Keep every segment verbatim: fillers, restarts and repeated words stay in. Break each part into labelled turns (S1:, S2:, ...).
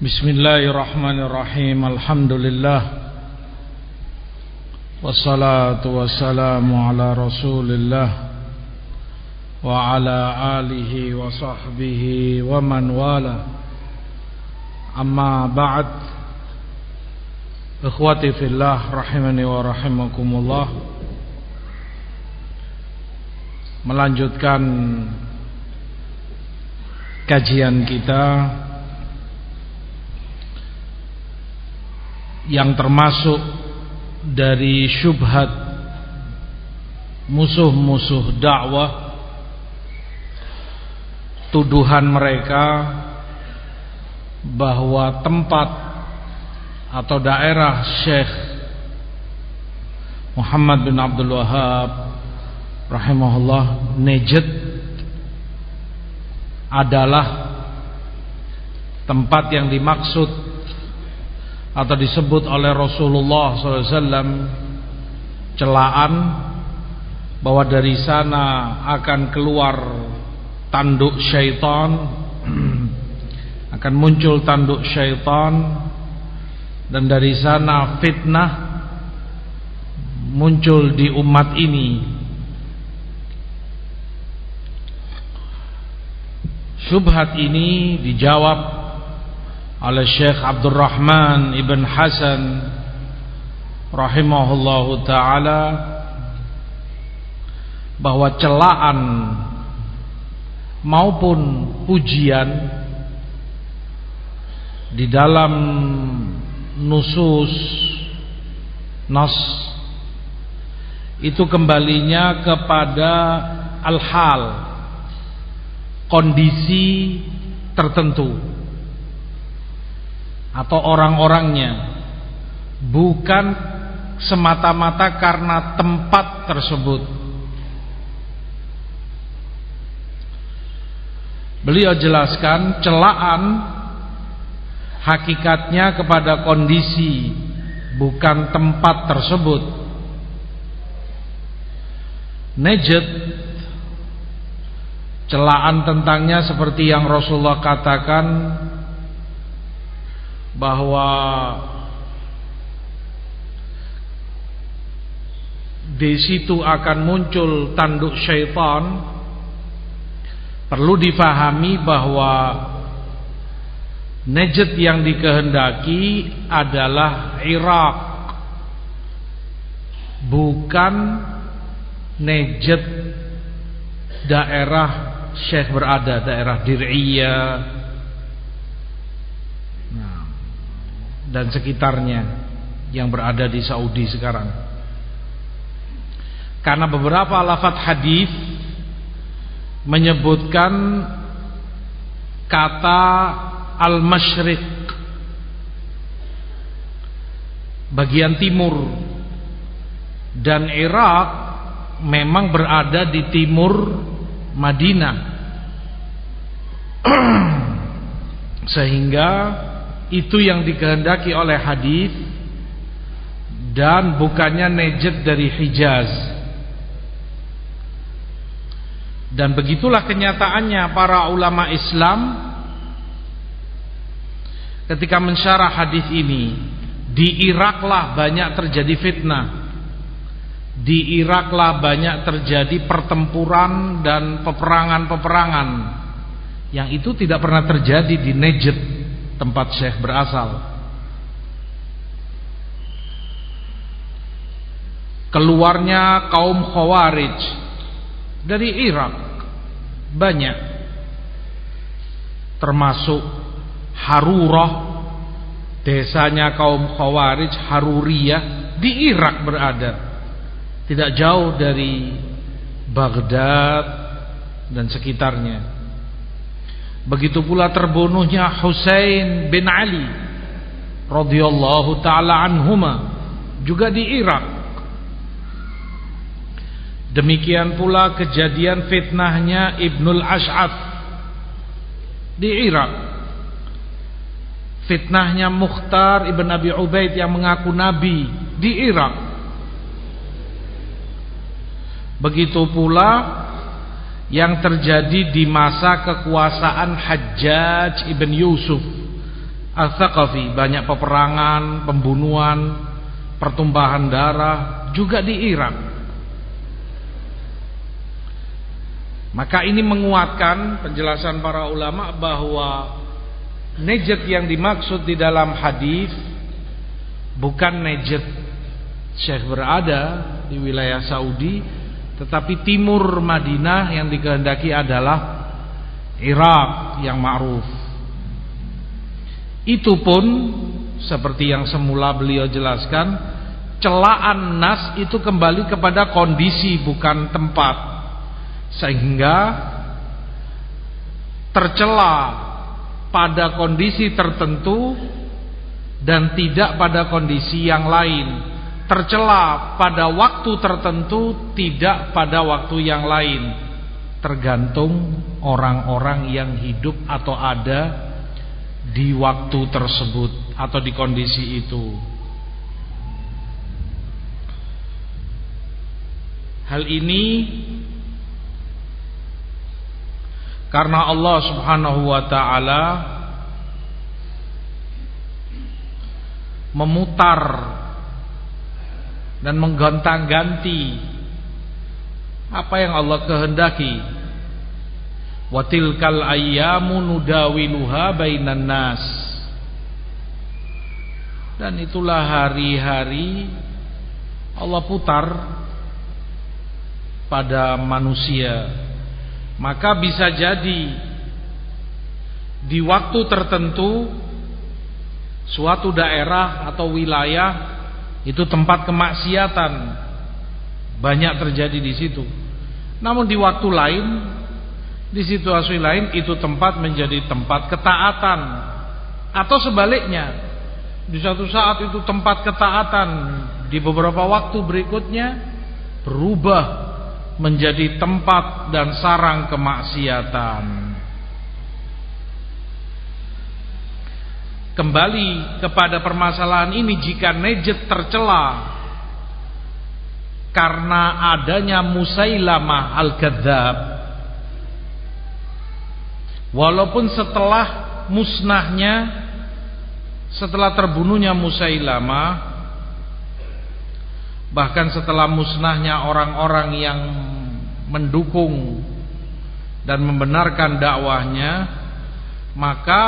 S1: Bismillahirrahmanirrahim. Alhamdulillah. Wassalatu wassalamu ala Rasulillah wa ala alihi wa sahbihi wa man wala. Amma ba'd. Ikhwati fillah rahimani wa rahimakumullah. Melanjutkan kajian kita yang termasuk dari syubhat musuh-musuh dakwah, tuduhan mereka bahwa tempat atau daerah Syekh Muhammad bin Abdul Wahhab rahimahullah, Najd, adalah tempat yang dimaksud atau disebut oleh Rasulullah shallallahu alaihi wasallam celaan, bahwa dari sana akan keluar tanduk syaitan, akan muncul tanduk syaitan, dan dari sana fitnah muncul di umat ini. Syubhat ini dijawab oleh Syekh Abdurrahman ibn Hasan rahimahullahu ta'ala, bahwa celaan maupun pujian di dalam nusus nas itu kembalinya kepada al-hal, kondisi tertentu atau orang-orangnya, bukan semata-mata karena tempat tersebut. Beliau jelaskan celaan hakikatnya kepada kondisi, bukan tempat tersebut. Najd, celaan tentangnya seperti yang Rasulullah katakan, bahwa di situ akan muncul tanduk syaitan. Perlu difahami bahwa Najd yang dikehendaki adalah Irak, bukan Najd daerah Syekh berada, daerah Dir'iyah dan sekitarnya yang berada di Saudi sekarang. Karena beberapa lafaz hadis menyebutkan kata al-masyriq, bagian timur, dan Irak memang berada di timur Madinah. Sehingga itu yang dikehendaki oleh hadis, dan bukannya Najd dari Hijaz. Dan begitulah kenyataannya para ulama Islam ketika mensyarah hadis ini. Di Iraklah banyak terjadi fitnah, di Iraklah banyak terjadi pertempuran dan peperangan-peperangan yang itu tidak pernah terjadi di Najd, tempat Syekh berasal. Keluarnya kaum Khawarij dari Irak banyak, termasuk Harurah, desanya kaum Khawarij, Haruriyah, di Irak berada, tidak jauh dari Baghdad dan sekitarnya. Begitu pula terbunuhnya Husain bin Ali radhiyallahu ta'ala anhuma, juga di Irak. Demikian pula kejadian fitnahnya Ibnul Ash'ath di Irak. Fitnahnya Mukhtar ibn Abi Ubaid yang mengaku Nabi di Irak. Begitu pula yang terjadi di masa kekuasaan Hajjaj ibn Yusuf Al-Thaqafi, banyak peperangan, pembunuhan, pertumpahan darah juga di Irak. Maka ini menguatkan penjelasan para ulama bahwa Najd yang dimaksud di dalam hadis bukan Najd Syekh berada di wilayah Saudi, tetapi timur Madinah yang dikehendaki adalah Irak yang ma'ruf. Itu pun seperti yang semula beliau jelaskan, celaan nas itu kembali kepada kondisi bukan tempat. Sehingga tercela pada kondisi tertentu dan tidak pada kondisi yang lain. Tercela pada waktu tertentu, tidak pada waktu yang lain. Tergantung orang-orang yang hidup atau ada di waktu tersebut atau di kondisi itu. Hal ini karena Allah Subhanahu wa ta'ala memutar dan menggontang-ganti apa yang Allah kehendaki. Wa tilkal ayyamu nudawiluha bainan nas. Dan itulah hari-hari Allah putar pada manusia. Maka bisa jadi di waktu tertentu suatu daerah atau wilayah itu tempat kemaksiatan, banyak terjadi di situ. Namun di waktu lain, di situasi lain itu tempat menjadi tempat ketaatan. Atau sebaliknya, di satu saat itu tempat ketaatan, di beberapa waktu berikutnya berubah menjadi tempat dan sarang kemaksiatan. Kembali kepada permasalahan ini, jika Najd tercela karena adanya Musailamah al-Kadzdzab, walaupun setelah musnahnya, setelah terbunuhnya Musailamah, bahkan setelah musnahnya orang-orang yang mendukung dan membenarkan dakwahnya, maka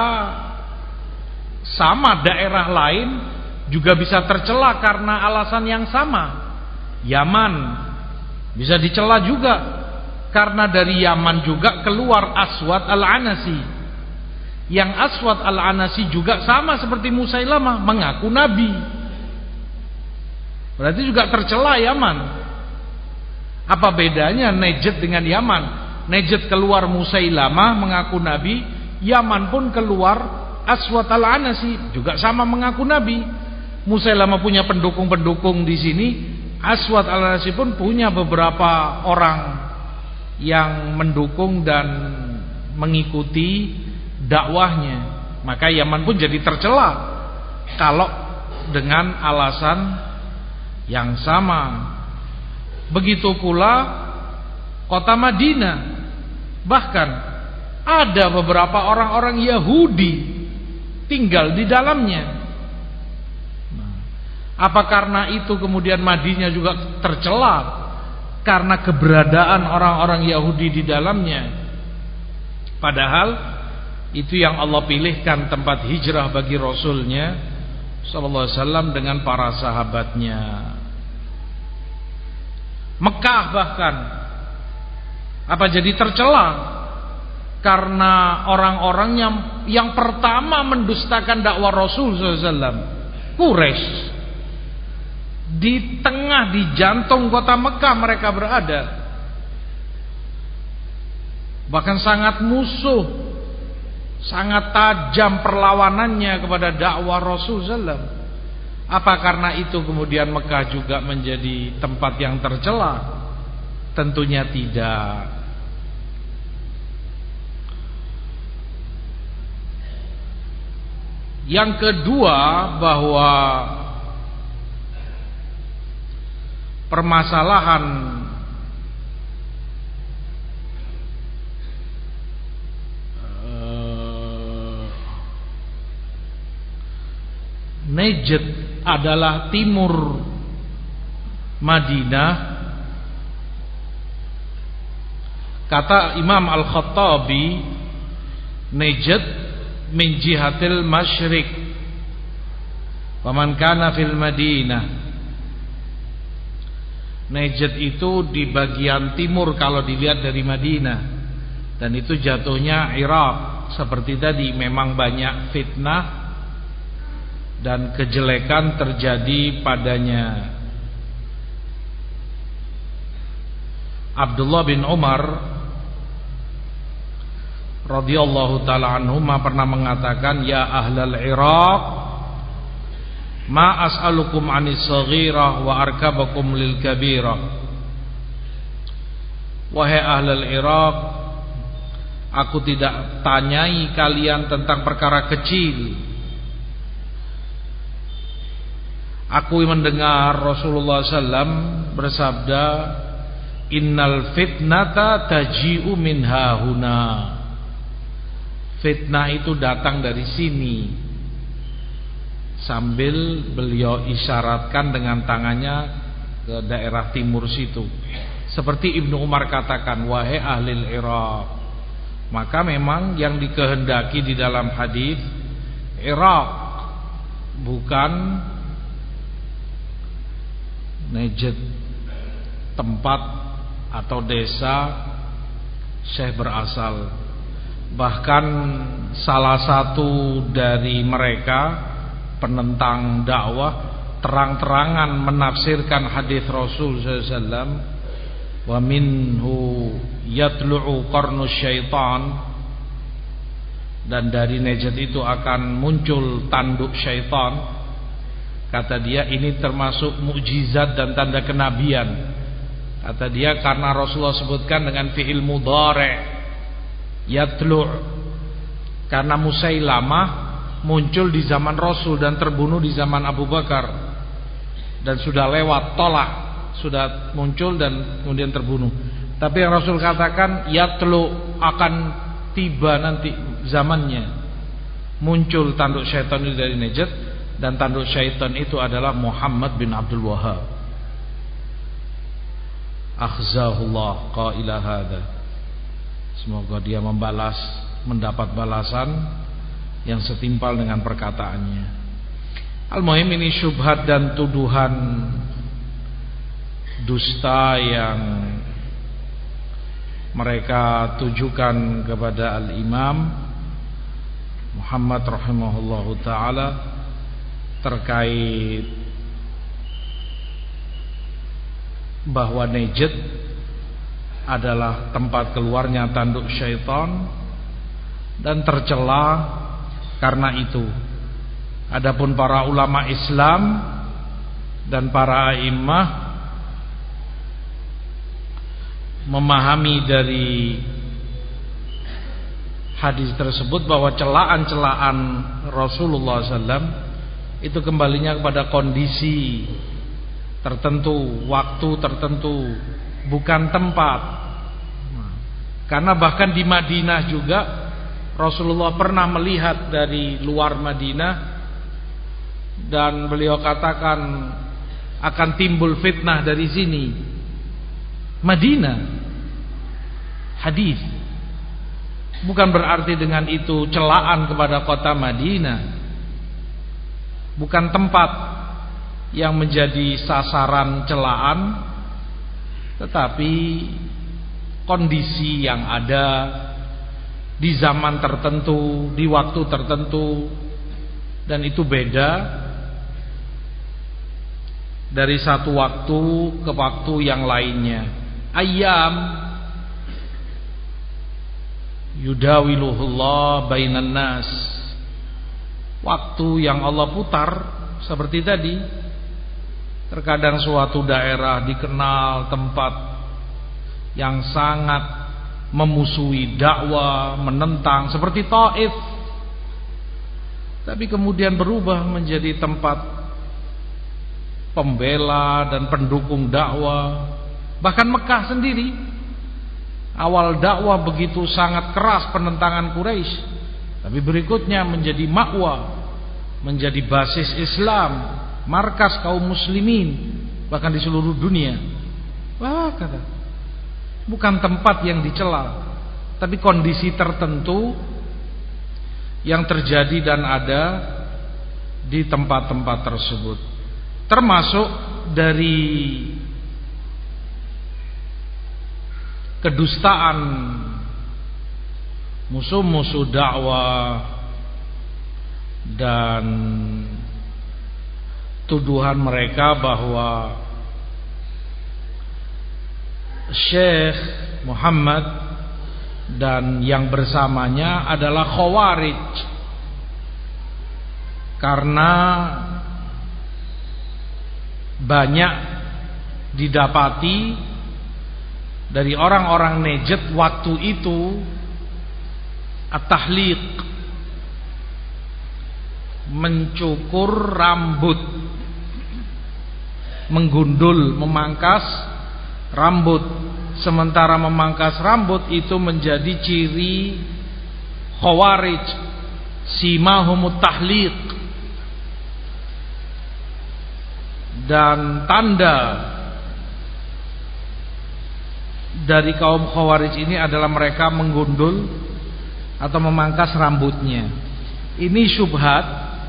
S1: sama daerah lain juga bisa tercela karena alasan yang sama. Yaman bisa dicela juga karena dari Yaman juga keluar Aswad al-Anasi. Yang Aswad al-Anasi juga sama seperti Musailamah, mengaku nabi. Berarti juga tercela Yaman. Apa bedanya Najd dengan Yaman? Najd keluar Musailamah mengaku nabi, Yaman pun keluar Aswad al-Anasi, juga sama mengaku nabi. Musailamah punya pendukung-pendukung di sini, Aswad al-Anasi pun punya beberapa orang yang mendukung dan mengikuti dakwahnya. Maka Yaman pun jadi tercela kalau dengan alasan yang sama. Begitu pula kota Madinah, bahkan ada beberapa orang-orang Yahudi tinggal di dalamnya. Nah, apa karena itu kemudian Madinah juga tercela karena keberadaan orang-orang Yahudi di dalamnya? Padahal itu yang Allah pilihkan tempat hijrah bagi Rasulnya sallallahu alaihi wasallam dengan para sahabatnya. Mekah bahkan apa jadi tercela karena orang-orang yang yang pertama mendustakan dakwah Rasul sallallahu alaihi wasallam, Quraisy. Di tengah, di jantung kota Mekah mereka berada. Bahkan sangat musuh, sangat tajam perlawanannya kepada dakwah Rasul sallallahu alaihi wasallam. Apa karena itu kemudian Mekah juga menjadi tempat yang tercela? Tentunya tidak. Yang kedua, bahwa permasalahan Najd adalah timur Madinah. Kata Imam Al-Khattabi, Najd min jihatil masyriq wa man kana fil Madinah. Najd itu di bagian timur kalau dilihat dari Madinah, dan itu jatuhnya Irak. Seperti tadi, memang banyak fitnah dan kejelekan terjadi padanya. Abdullah bin Umar radhiyallahu taala anhuma pernah mengatakan, ya ahlal Iraq, ma as'alukum 'anis saghirah wa arkabakum lil kabirah. Wahai ahlal Iraq, aku tidak tanyai kalian tentang perkara kecil. Aku mendengar Rasulullah sallallahu alaihi wasallam bersabda, innal fitnata taji'u min hahuna. Fitnah itu datang dari sini. Sambil beliau isyaratkan dengan tangannya ke daerah timur situ. Seperti Ibnu Umar katakan, wahai ahlil Iraq. Maka memang yang dikehendaki di dalam hadis Iraq, bukan Najd, tempat atau desa Syekh berasal. Bahkan salah satu dari mereka penentang dakwah terang-terangan menafsirkan hadis Rasul sallallahu alaihi wasallam, wa minhu yatlu'u qarnu syaitan, dan dari Najd itu akan muncul tanduk syaitan. Kata dia, ini termasuk mukjizat dan tanda kenabian. Kata dia, karena Rasulullah sebutkan dengan fi'il mudhari' yatlu', karena Musailamah muncul di zaman Rasul dan terbunuh di zaman Abu Bakar, dan sudah lewat tolak, sudah muncul dan kemudian terbunuh. Tapi yang Rasul katakan yatlu, akan tiba nanti zamannya muncul tanduk syaitan itu dari Najd, dan tanduk syaitan itu adalah Muhammad bin Abdul Wahhab. Akhzahullah qaila hadza. Semoga dia membalas, mendapat balasan yang setimpal dengan perkataannya. Al-muhim, ini syubhat dan tuduhan dusta yang mereka tujukan kepada Al-Imam Muhammad rahimahullahu ta'ala terkait bahwa Najd adalah tempat keluarnya tanduk syaitan dan tercela karena itu. Adapun para ulama Islam dan para a'immah memahami dari hadis tersebut bahwa celaan-celaan Rasulullah sallallahu alaihi wasallam itu kembalinya kepada kondisi tertentu, waktu tertentu, bukan tempat. Karena bahkan di Madinah juga Rasulullah pernah melihat dari luar Madinah, dan beliau katakan akan timbul fitnah dari sini. Madinah, hadis. Bukan berarti dengan itu celaan kepada kota Madinah. Bukan tempat yang menjadi sasaran celaan, tetapi kondisi yang ada di zaman tertentu, di waktu tertentu, dan itu beda dari satu waktu ke waktu yang lainnya. Ayyam yudawiluhullah bainan nas, waktu yang Allah putar seperti tadi. Terkadang suatu daerah dikenal tempat yang sangat memusuhi dakwah, menentang, seperti Taif, tapi kemudian berubah menjadi tempat pembela dan pendukung dakwah. Bahkan Mekah sendiri, awal dakwah begitu sangat keras penentangan Quraisy, tapi berikutnya menjadi ma'wa, menjadi basis Islam, markas kaum muslimin bahkan di seluruh dunia. Wah, kata, bukan tempat yang dicela, tapi kondisi tertentu yang terjadi dan ada di tempat-tempat tersebut. Termasuk dari kedustaan musuh-musuh dakwah dan tuduhan mereka bahwa Syekh Muhammad dan yang bersamanya adalah Khawarij, karena banyak didapati dari orang-orang Najd waktu itu at-tahliq, mencukur rambut, menggundul, memangkas rambut. Sementara memangkas rambut itu menjadi ciri Khawarij, simahumut tahliq, dan tanda dari kaum Khawarij ini adalah mereka menggundul atau memangkas rambutnya. Ini syubhat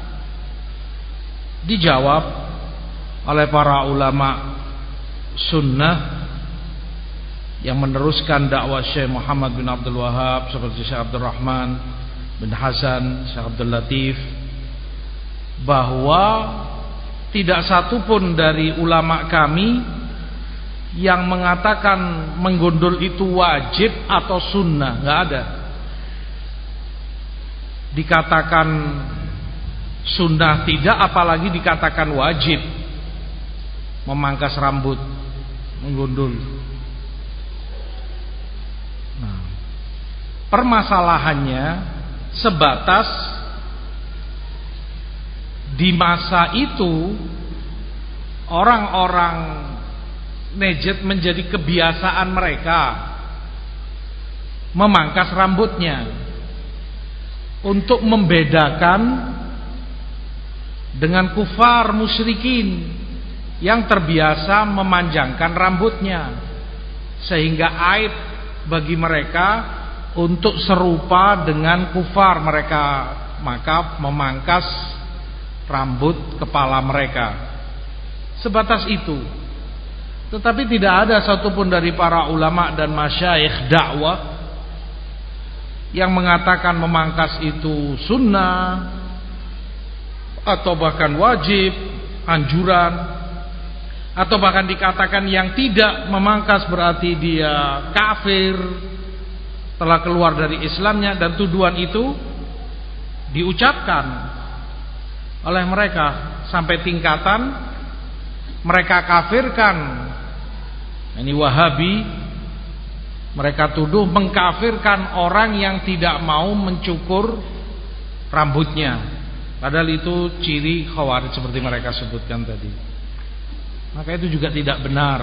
S1: dijawab oleh para ulama sunnah yang meneruskan dakwah Syekh Muhammad bin Abdul Wahhab, seperti Syekh Abdul Rahman bin Hasan, Syekh Abdul Latif, bahwa tidak satu pun dari ulama kami yang mengatakan menggundul itu wajib atau sunnah, nggak ada. Dikatakan sunnah tidak, apalagi dikatakan wajib memangkas rambut, menggundul. Nah, permasalahannya sebatas di masa itu orang-orang Najd menjadi kebiasaan mereka memangkas rambutnya untuk membedakan dengan kufar musyrikin yang terbiasa memanjangkan rambutnya, sehingga aib bagi mereka untuk serupa dengan kufar mereka, maka memangkas rambut kepala mereka. Sebatas itu. Tetapi tidak ada satupun dari para ulama dan masyayikh dakwah yang mengatakan memangkas itu sunnah atau bahkan wajib, anjuran, atau bahkan dikatakan yang tidak memangkas berarti dia kafir, telah keluar dari Islamnya. Dan tuduhan itu diucapkan oleh mereka sampai tingkatan mereka kafirkan, ini Wahabi, mereka tuduh mengkafirkan orang yang tidak mau mencukur rambutnya, padahal itu ciri Khawarij seperti mereka sebutkan tadi. Maka itu juga tidak benar.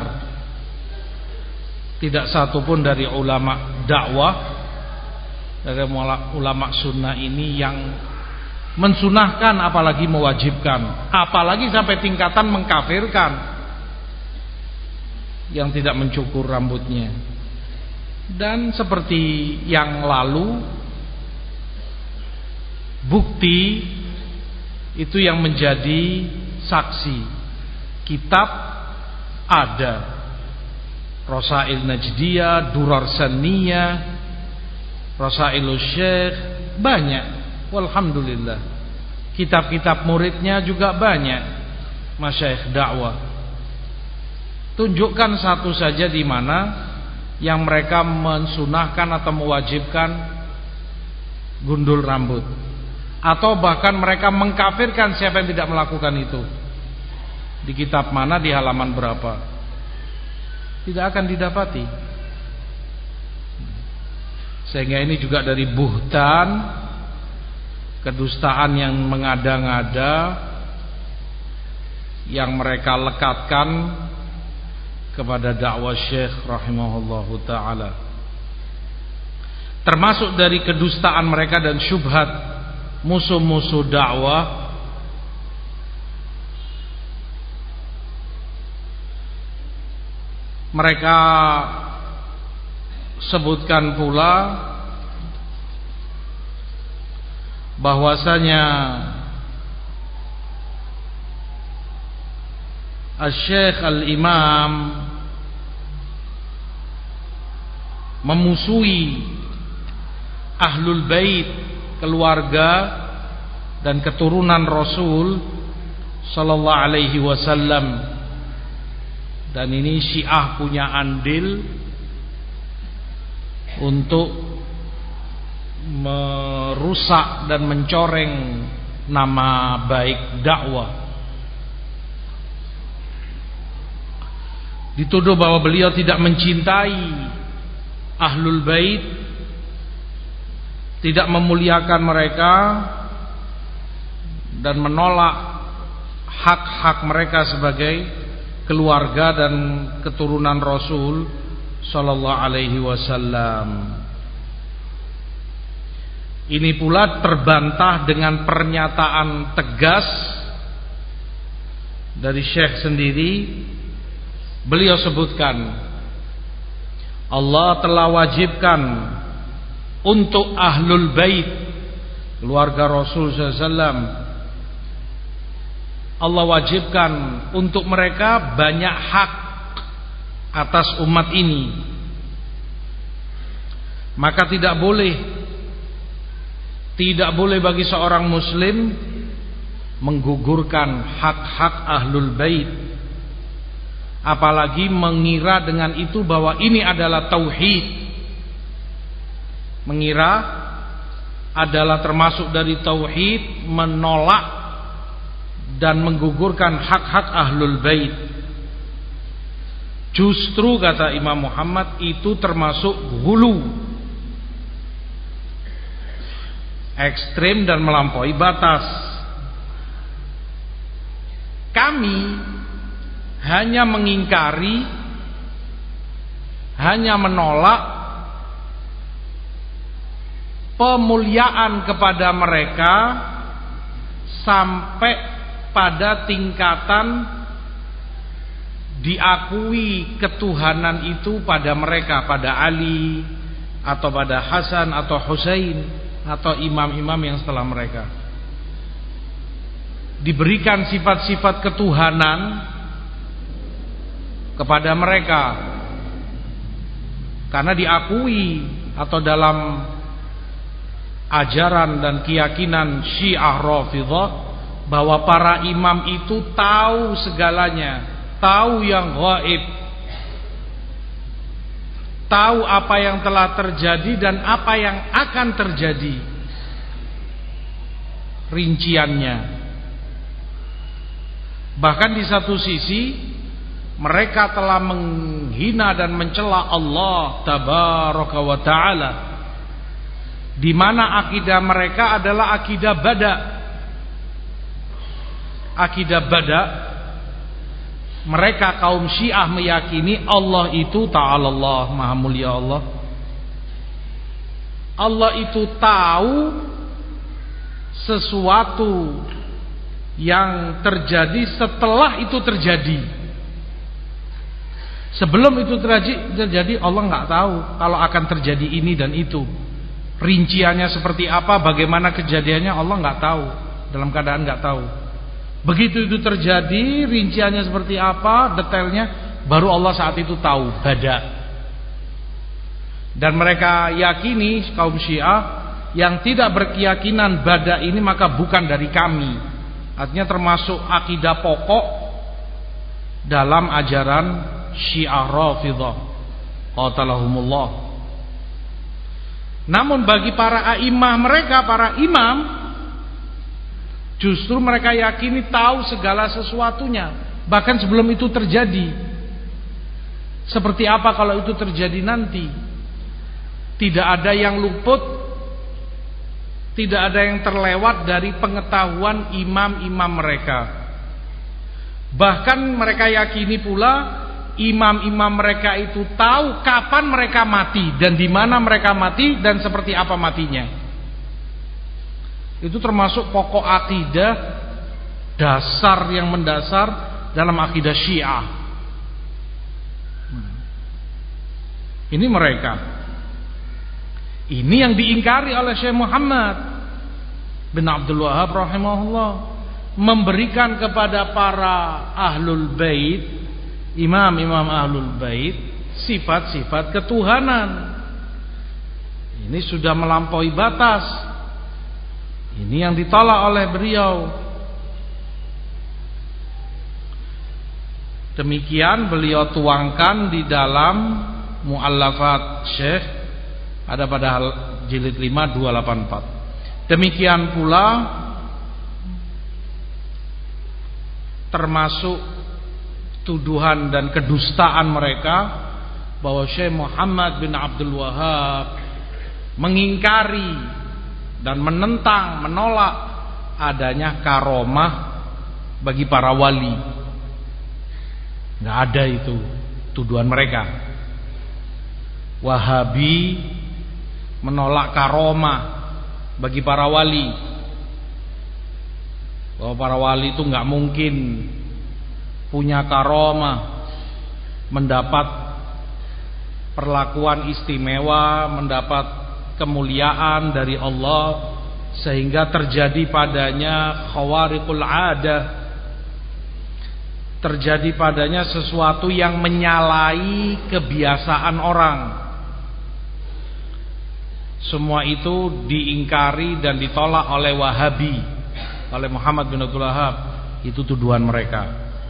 S1: Tidak satupun dari ulama dakwah, dari ulama sunnah ini yang mensunahkan apalagi mewajibkan, apalagi sampai tingkatan mengkafirkan yang tidak mencukur rambutnya. Dan seperti yang lalu, bukti itu yang menjadi saksi. Kitab ada, Rasail Najdiyah, Durar Saniyah, Rasailus Syekh, banyak. Walhamdulillah. Kitab-kitab muridnya juga banyak, masyayikh dakwah. Tunjukkan satu saja di mana yang mereka mensunahkan atau mewajibkan gundul rambut, atau bahkan mereka mengkafirkan siapa yang tidak melakukan itu. Di kitab mana, di halaman berapa? Tidak akan didapati. Sehingga ini juga dari buhtan, kedustaan yang mengada-ngada yang mereka lekatkan kepada dakwah Syekh rahimahullahu ta'ala. Termasuk dari kedustaan mereka dan syubhat musuh-musuh dakwah Mereka sebutkan pula bahwasanya Asy-Syaikh Al-Imam memusuhi Ahlul Bait, keluarga dan keturunan Rasul sallallahu alaihi wasallam. Dan ini Syiah punya andil untuk merusak dan mencoreng nama baik dakwah. Dituduh bahwa beliau tidak mencintai Ahlul Bait, tidak memuliakan mereka, dan menolak hak-hak mereka sebagai keluarga dan keturunan Rasul sallallahu alaihi wasallam. Ini pula terbantah dengan pernyataan tegas dari Syekh sendiri. Beliau sebutkan, Allah telah wajibkan untuk Ahlul Bait, keluarga Rasul sallallahu alaihi wasallam, Allah wajibkan untuk mereka banyak hak atas umat ini. Maka tidak boleh Tidak boleh bagi seorang muslim menggugurkan hak-hak Ahlul Bait, apalagi mengira dengan itu bahwa ini adalah tauhid. Mengira adalah termasuk dari tauhid menolak dan menggugurkan hak-hak Ahlul Bait. Justru kata Imam Muhammad itu termasuk ghulu, ekstrim dan melampaui batas. Kami hanya mengingkari, hanya menolak pemuliaan kepada mereka sampai pada tingkatan diakui ketuhanan itu pada mereka, pada Ali atau pada Hasan atau Husain atau imam-imam yang setelah mereka. Diberikan sifat-sifat ketuhanan kepada mereka karena diakui atau dalam ajaran dan keyakinan Syiah Rafidhah bahwa para imam itu tahu segalanya, tahu yang gaib, tahu apa yang telah terjadi dan apa yang akan terjadi, rinciannya. Bahkan di satu sisi mereka telah menghina dan mencela Allah tabaraka wa taala, di mana akidah mereka adalah akidah bada. Akidah bada, mereka kaum Syiah meyakini Allah itu ta'ala Allah, maha mulia Allah. Allah itu tahu sesuatu yang terjadi setelah itu terjadi. Sebelum itu terjadi Allah nggak tahu kalau akan terjadi ini dan itu. Rinciannya seperti apa, bagaimana kejadiannya Allah nggak tahu, dalam keadaan nggak tahu. Begitu itu terjadi, rinciannya seperti apa, detailnya, baru Allah saat itu tahu, bada. Dan mereka yakini, kaum Syiah yang tidak berkeyakinan bada ini maka bukan dari kami. Artinya termasuk akidah pokok dalam ajaran Syiah Rafidhah qatalahumullah. Namun bagi para a'imah mereka, para imam, justru mereka yakini tahu segala sesuatunya, bahkan sebelum itu terjadi. Seperti apa kalau itu terjadi nanti? Tidak ada yang luput, tidak ada yang terlewat dari pengetahuan imam-imam mereka. Bahkan mereka yakini pula imam-imam mereka itu tahu kapan mereka mati dan di mana mereka mati dan seperti apa matinya. Itu termasuk pokok akidah dasar yang mendasar dalam akidah Syiah. Ini mereka. Ini yang diingkari oleh Syekh Muhammad bin Abdul Wahhab rahimahullah, memberikan kepada para ahlul bait, imam-imam ahlul bait, sifat-sifat ketuhanan. Ini sudah melampaui batas. Ini yang ditolak oleh beliau. Demikian beliau tuangkan di dalam Mu'allafat Syekh, ada pada jilid lima dua delapan empat. Demikian pula termasuk tuduhan dan kedustaan mereka bahwa Syekh Muhammad bin Abdul Wahhab mengingkari dan menentang, menolak adanya karomah bagi para wali. Nggak ada itu tuduhan mereka. Wahabi menolak karomah bagi para wali, bahwa para wali itu nggak mungkin punya karomah, mendapat perlakuan istimewa, mendapat kemuliaan dari Allah sehingga terjadi padanya khawariqul adah, terjadi padanya sesuatu yang menyalahi kebiasaan orang. Semua itu diingkari dan ditolak oleh Wahabi, oleh Muhammad bin Abdul Wahhab. Itu tuduhan mereka.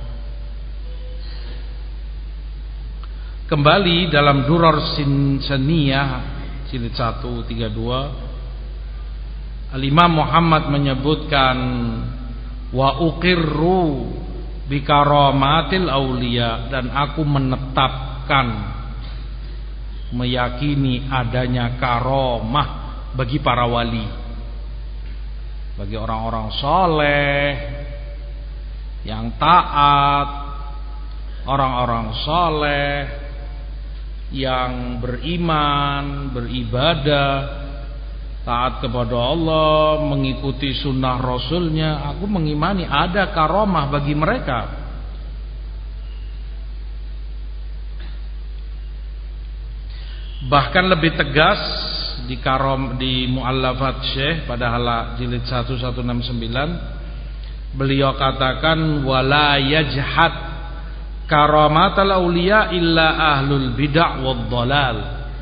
S1: Kembali dalam Durar Sinsaniyah jilid satu tiga dua, Al-Imam Muhammad menyebutkan, wa uqirru bi karamatil auliya, dan aku menetapkan, meyakini adanya karomah bagi para wali, bagi orang-orang soleh yang taat, orang-orang soleh yang beriman, beribadah, taat kepada Allah, mengikuti sunnah Rasulnya. Aku mengimani ada karomah bagi mereka. Bahkan lebih tegas di karom di Mu'allafat Syekh pada hala jilid satu seratus enam puluh sembilan, beliau katakan, wala yajhad karamatal auliya illa ahlul bid'ah wad dhalal.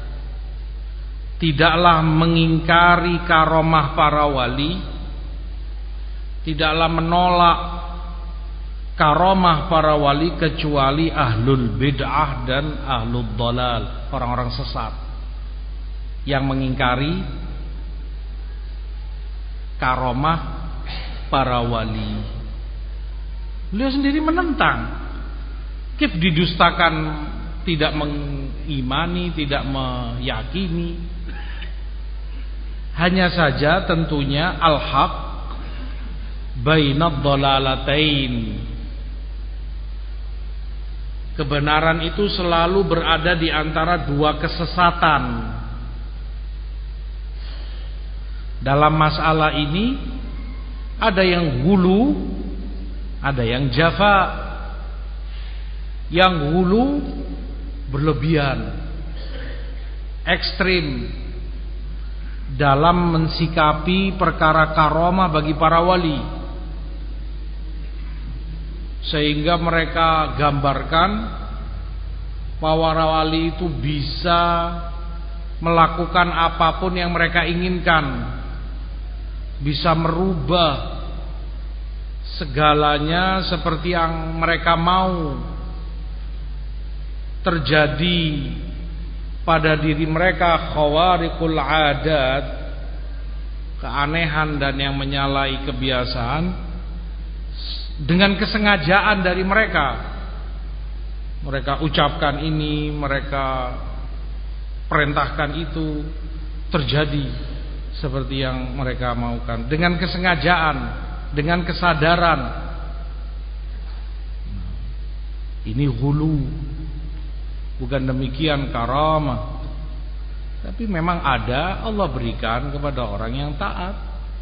S1: Tidaklah mengingkari karomah para wali, tidaklah menolak karomah para wali kecuali ahlul bid'ah dan ahlul dhalal, orang-orang sesat yang mengingkari karomah para wali. Beliau sendiri menentang. Kif didustakan, tidak mengimani, tidak meyakini. Hanya saja tentunya al-haq bainad dhalalatain. Kebenaran itu selalu berada di antara dua kesesatan. Dalam masalah ini ada yang hulu, ada yang jafa. Yang hulu berlebihan, ekstrim dalam mensikapi perkara karomah bagi para wali, sehingga mereka gambarkan bahwa para wali itu bisa melakukan apapun yang mereka inginkan, bisa merubah segalanya seperti yang mereka mau terjadi pada diri mereka, khawariqul adat, keanehan dan yang menyalahi kebiasaan, dengan kesengajaan dari mereka. Mereka ucapkan ini, mereka perintahkan itu, terjadi seperti yang mereka maukan, dengan kesengajaan, dengan kesadaran. Ini hulu. Bukan demikian karamah, tapi memang ada, Allah berikan kepada orang yang taat.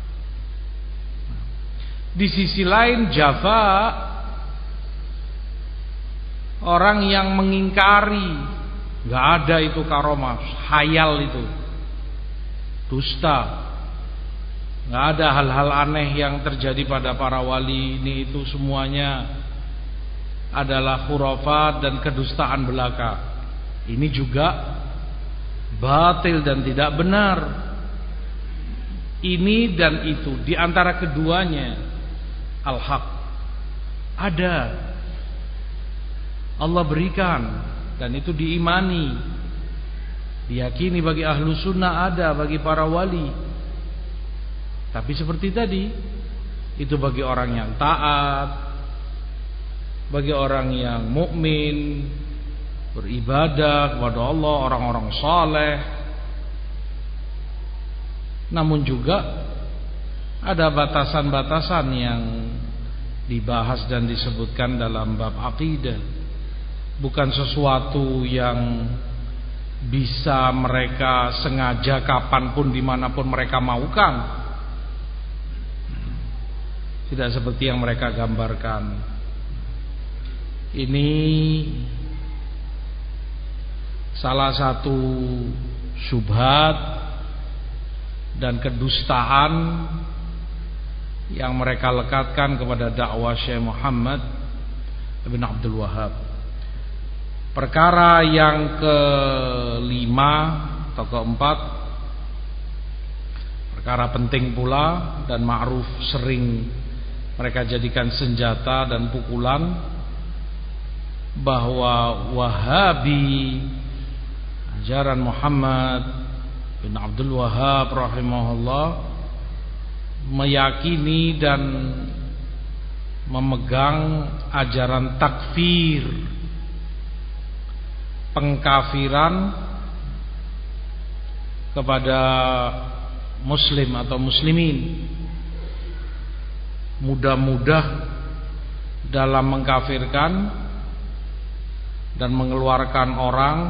S1: Di sisi lain jafa, orang yang mengingkari, Nggak ada itu karomah, hayal itu, dusta. Nggak ada hal-hal aneh yang terjadi pada para wali ini, itu semuanya adalah khurafat dan kedustaan belaka. Ini juga batil dan tidak benar. Ini dan itu, di antara keduanya al-haq ada, Allah berikan, dan itu diimani, diyakini bagi ahlu sunnah, ada bagi para wali. Tapi seperti tadi, itu bagi orang yang taat, bagi orang yang mukmin, beribadah kepada Allah, orang-orang saleh. Namun juga ada batasan-batasan yang dibahas dan disebutkan dalam bab akidah. Bukan sesuatu yang bisa mereka sengaja kapanpun dimanapun mereka maukan. Tidak seperti yang mereka gambarkan. Ini salah satu syubhat dan kedustaan yang mereka lekatkan kepada dakwah Syekh Muhammad bin Abdul Wahhab. Perkara yang kelima atau keempat, perkara penting pula dan ma'ruf, sering mereka jadikan senjata dan pukulan, bahwa Wahabi, ajaran Muhammad bin Abdul Wahhab rahimahullah, meyakini dan memegang ajaran takfir, pengkafiran kepada muslim atau muslimin, mudah-mudah dalam mengkafirkan dan mengeluarkan orang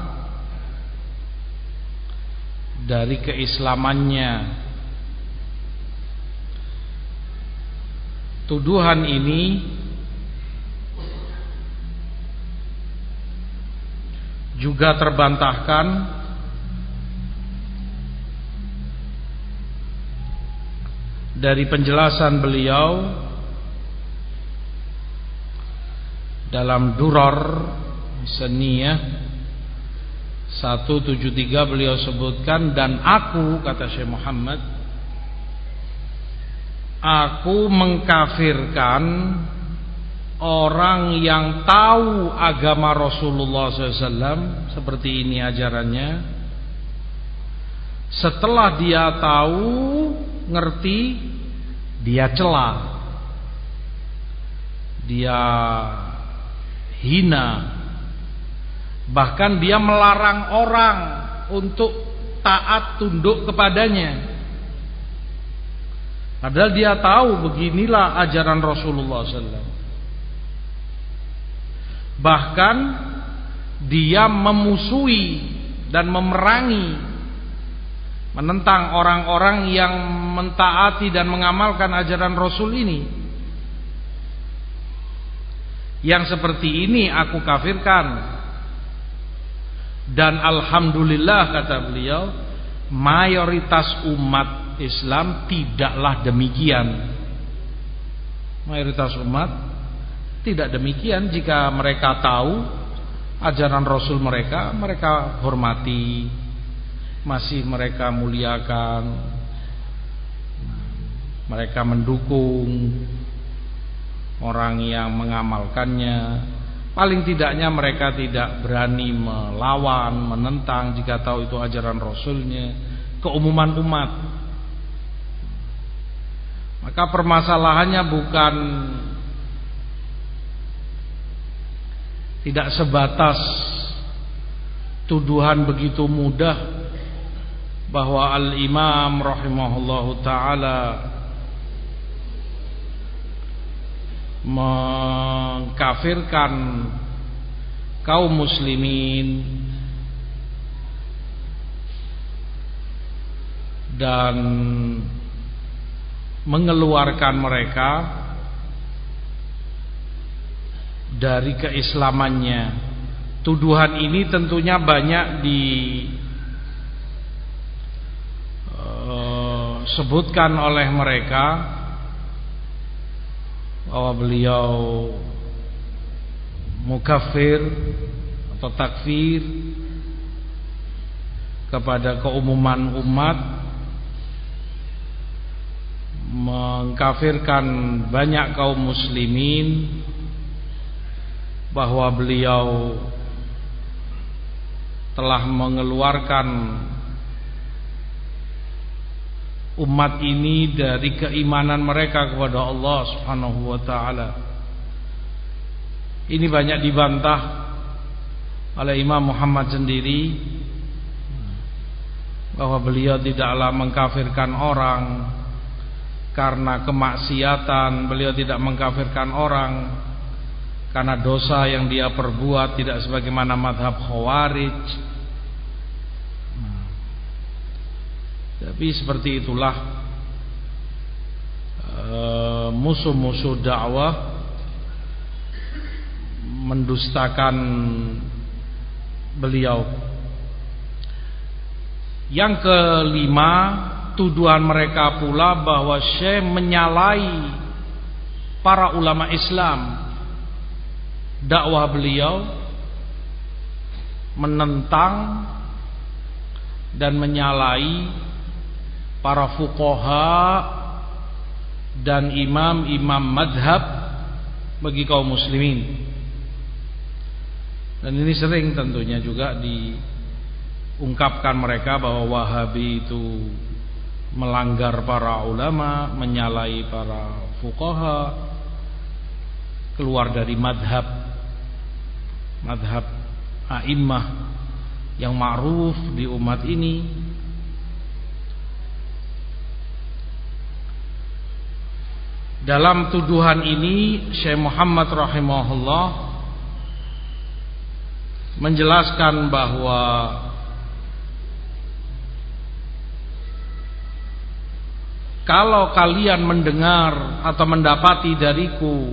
S1: dari keislamannya. Tuduhan ini juga terbantahkan dari penjelasan beliau dalam Durar Saniyah seratus tujuh puluh tiga. Beliau sebutkan, dan aku, kata Syekh Muhammad, aku mengkafirkan orang yang tahu agama Rasulullah shallallahu alaihi wasallam seperti ini ajarannya, setelah dia tahu, ngerti, dia cela, dia hina, bahkan dia melarang orang untuk taat tunduk kepadanya. Padahal dia tahu beginilah ajaran Rasulullah shallallahu alaihi wasallam. Bahkan dia memusuhi dan memerangi, menentang orang-orang yang mentaati dan mengamalkan ajaran Rasul ini. Yang seperti ini aku kafirkan. Dan alhamdulillah, kata beliau, mayoritas umat Islam tidaklah demikian. Mayoritas umat tidak demikian. Jika mereka tahu ajaran Rasul mereka, mereka hormati, masih mereka muliakan, mereka mendukung orang yang mengamalkannya. Paling tidaknya mereka tidak berani melawan, menentang jika tahu itu ajaran Rasulnya, keumuman umat. Maka permasalahannya bukan tidak sebatas tuduhan begitu mudah bahwa al-imam rahimahullahu ta'ala mengkafirkan kaum muslimin dan mengeluarkan mereka dari keislamannya. tuduhan ini tentunya banyak disebutkan oleh mereka bahwa beliau mukafir atau takfir kepada keumuman umat, mengkafirkan banyak kaum muslimin, bahwa beliau telah mengeluarkan umat ini dari keimanan mereka kepada Allah Subhanahu wa taala. Ini banyak dibantah oleh Imam Muhammad sendiri, bahwa beliau tidaklah mengkafirkan orang karena kemaksiatan, beliau tidak mengkafirkan orang karena dosa yang dia perbuat, tidak sebagaimana madhab Khawarij. Nah, tapi seperti itulah musuh-musuh dakwah mendustakan beliau. Yang kelima, tuduhan mereka pula bahwa Syekh menyalahi para ulama Islam. Dakwah beliau menentang dan menyalahi para fuqaha dan imam-imam madhab bagi kaum muslimin. Dan ini sering tentunya juga diungkapkan mereka bahwa Wahabi itu melanggar para ulama, menyalahi para fuqaha, keluar dari madhab madhab a'immah yang ma'ruf di umat ini. Dalam tuduhan ini Syekh Muhammad rahimahullah menjelaskan bahwa kalau kalian mendengar atau mendapati dariku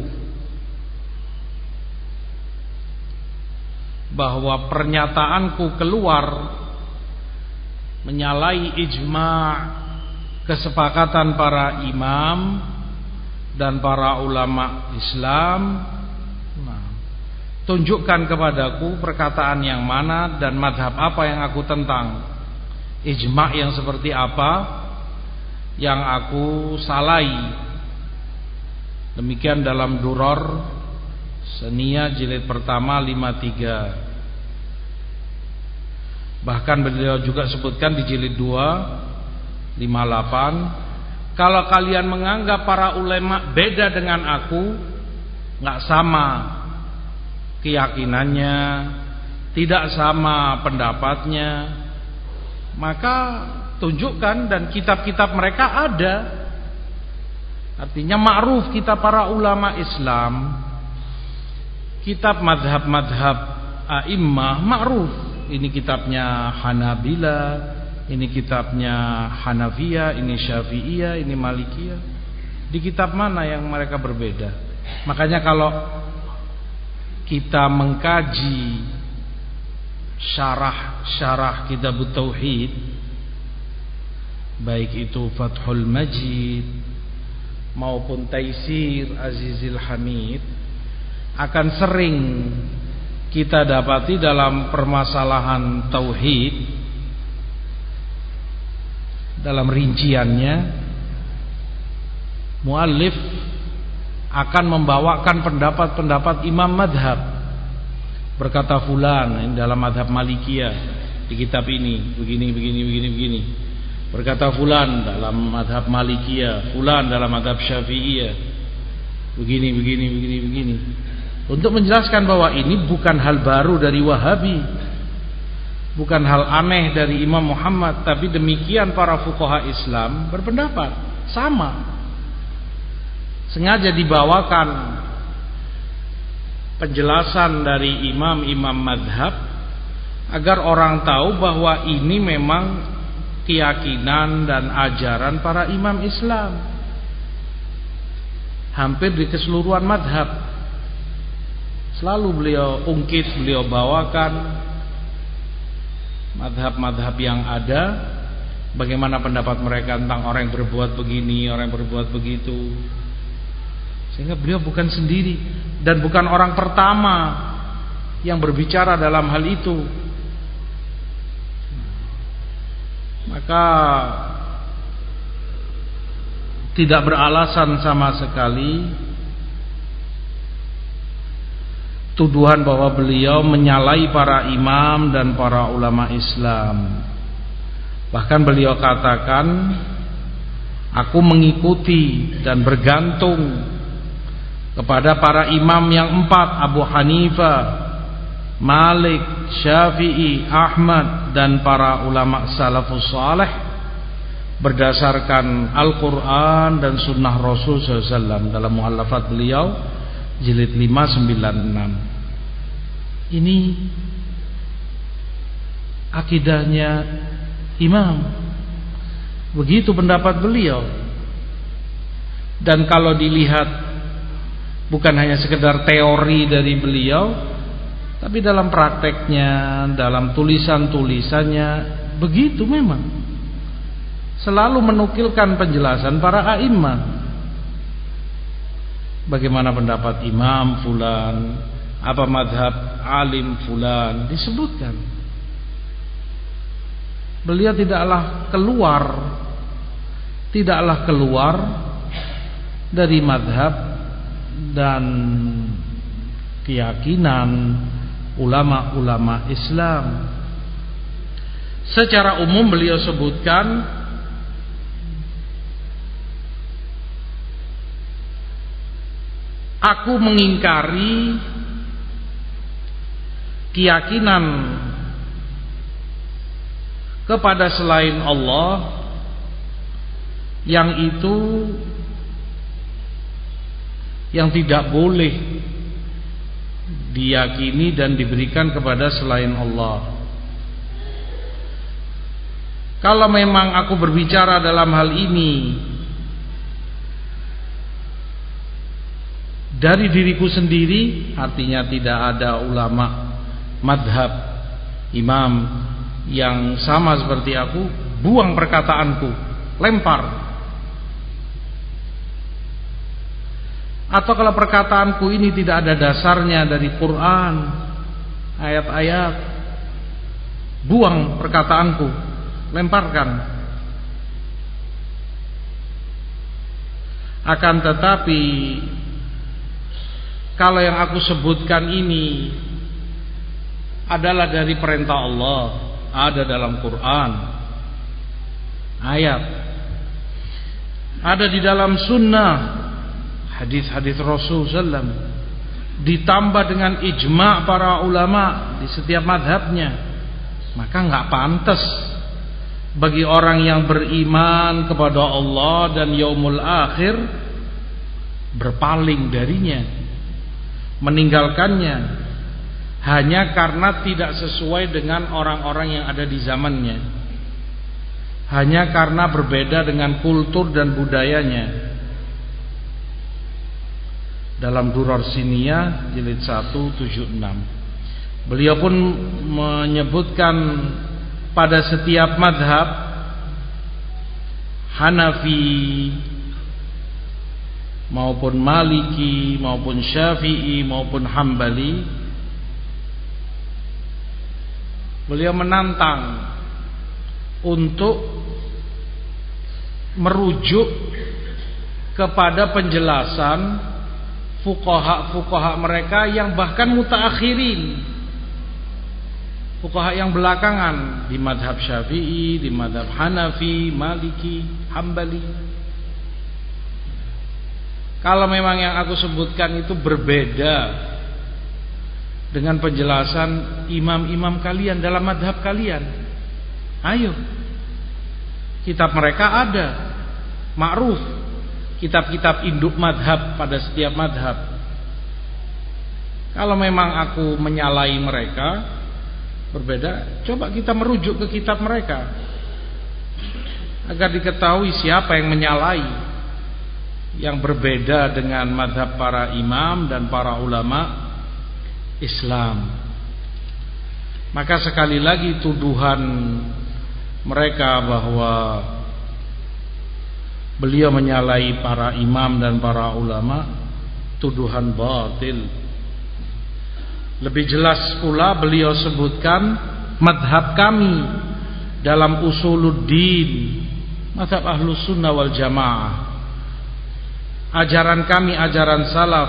S1: bahwa pernyataanku keluar menyalahi ijma' kesepakatan para imam dan para ulama Islam, nah, tunjukkan kepadaku perkataan yang mana dan madhab apa yang aku tentang, ijma' yang seperti apa yang aku salahi. Demikian dalam Duror Senia jilid pertama lima tiga. Bahkan beliau juga sebutkan di jilid dua lima delapan, kalau kalian menganggap para ulama beda dengan aku, nggak sama keyakinannya, tidak sama pendapatnya, maka tunjukkan, dan kitab-kitab mereka ada. Artinya ma'ruf kitab para ulama Islam, kitab madhab-madhab a'immah ma'ruf. Ini kitabnya Hanabila, ini kitabnya Hanafiyah, ini Syafi'iyah, ini Malikiyah. Di kitab mana yang mereka berbeda? Makanya kalau kita mengkaji syarah-syarah kitab Tauhid, baik itu Fathul Majid maupun Taisir Azizil Hamid, akan sering kita dapati dalam permasalahan tauhid, dalam rinciannya muallif akan membawakan pendapat-pendapat imam madhab. Berkata fulan dalam madhab Malikiyah di kitab ini begini begini begini begini. Berkata fulan dalam madhab Malikiyah, fulan dalam madhab Syafi'iyah begini begini begini begini. Untuk menjelaskan bahwa ini bukan hal baru dari Wahabi, bukan hal aneh dari Imam Muhammad, tapi demikian para fuqaha Islam berpendapat sama. Sengaja dibawakan penjelasan dari imam-imam madhab agar orang tahu bahwa ini memang keyakinan dan ajaran para imam Islam hampir di keseluruhan madhab. Selalu beliau ungkit, beliau bawakan madhab-madhab yang ada, bagaimana pendapat mereka tentang orang yang berbuat begini, orang yang berbuat begitu. Sehingga beliau bukan sendiri dan bukan orang pertama yang berbicara dalam hal itu. Maka tidak beralasan sama sekali tuduhan bahwa beliau menyalahi para imam dan para ulama Islam. Bahkan beliau katakan, aku mengikuti dan bergantung kepada para imam yang empat, Abu Hanifah, Malik, Syafi'i, Ahmad, dan para ulama salafus saleh berdasarkan Al-Quran dan Sunnah Rasul sallallahu alaihi wasallam dalam muallafat beliau jilid lima sembilan enam. Ini akidahnya imam, begitu pendapat beliau. Dan kalau dilihat bukan hanya sekedar teori dari beliau, tapi dalam prakteknya, dalam tulisan-tulisannya, begitu memang selalu menukilkan penjelasan para a'immah. Bagaimana pendapat imam fulan, apa madhab alim fulan, disebutkan. Beliau tidaklah keluar Tidaklah keluar dari madhab dan keyakinan ulama-ulama Islam. Secara umum beliau sebutkan aku mengingkari keyakinan kepada selain Allah yang itu yang tidak boleh diyakini dan diberikan kepada selain Allah. Kalau memang aku berbicara dalam hal ini dari diriku sendiri, artinya tidak ada ulama madhab imam yang sama seperti aku, buang perkataanku, lempar. Atau kalau perkataanku ini tidak ada dasarnya dari Quran, ayat-ayat, buang perkataanku, lemparkan. Akan tetapi kalau yang aku sebutkan ini adalah dari perintah Allah, ada dalam Quran, ayat, ada di dalam sunnah, hadis-hadis Rasul sallallahu alaihi wasallam, ditambah dengan ijma' para ulama di setiap madhabnya, maka nggak pantas bagi orang yang beriman kepada Allah dan yaumul akhir berpaling darinya, meninggalkannya hanya karena tidak sesuai dengan orang-orang yang ada di zamannya, hanya karena berbeda dengan kultur dan budayanya. Dalam Durar Siniyah jilid satu tujuh enam, beliau pun menyebutkan pada setiap madhab, Hanafi maupun Maliki maupun Syafi'i maupun Hambali, beliau menantang untuk merujuk kepada penjelasan fuqaha-fuqaha mereka yang bahkan mutaakhirin, fuqaha yang belakangan di madhab Syafi'i, di madhab Hanafi, Maliki, Hambali. Kalau memang yang aku sebutkan itu berbeda dengan penjelasan imam-imam kalian dalam madhab kalian, ayo, kitab mereka ada, ma'ruf, kitab-kitab induk madhab pada setiap madhab. Kalau memang aku menyalahi mereka berbeda, coba kita merujuk ke kitab mereka agar diketahui siapa yang menyalahi, yang berbeda dengan madhab para imam dan para ulama Islam. Maka sekali lagi tuduhan mereka bahwa beliau menyalahi para imam dan para ulama, tuduhan batil. Lebih jelas pula beliau sebutkan madhab kami dalam usuluddin, madhab ahlus sunnah wal jamaah, ajaran kami ajaran salaf.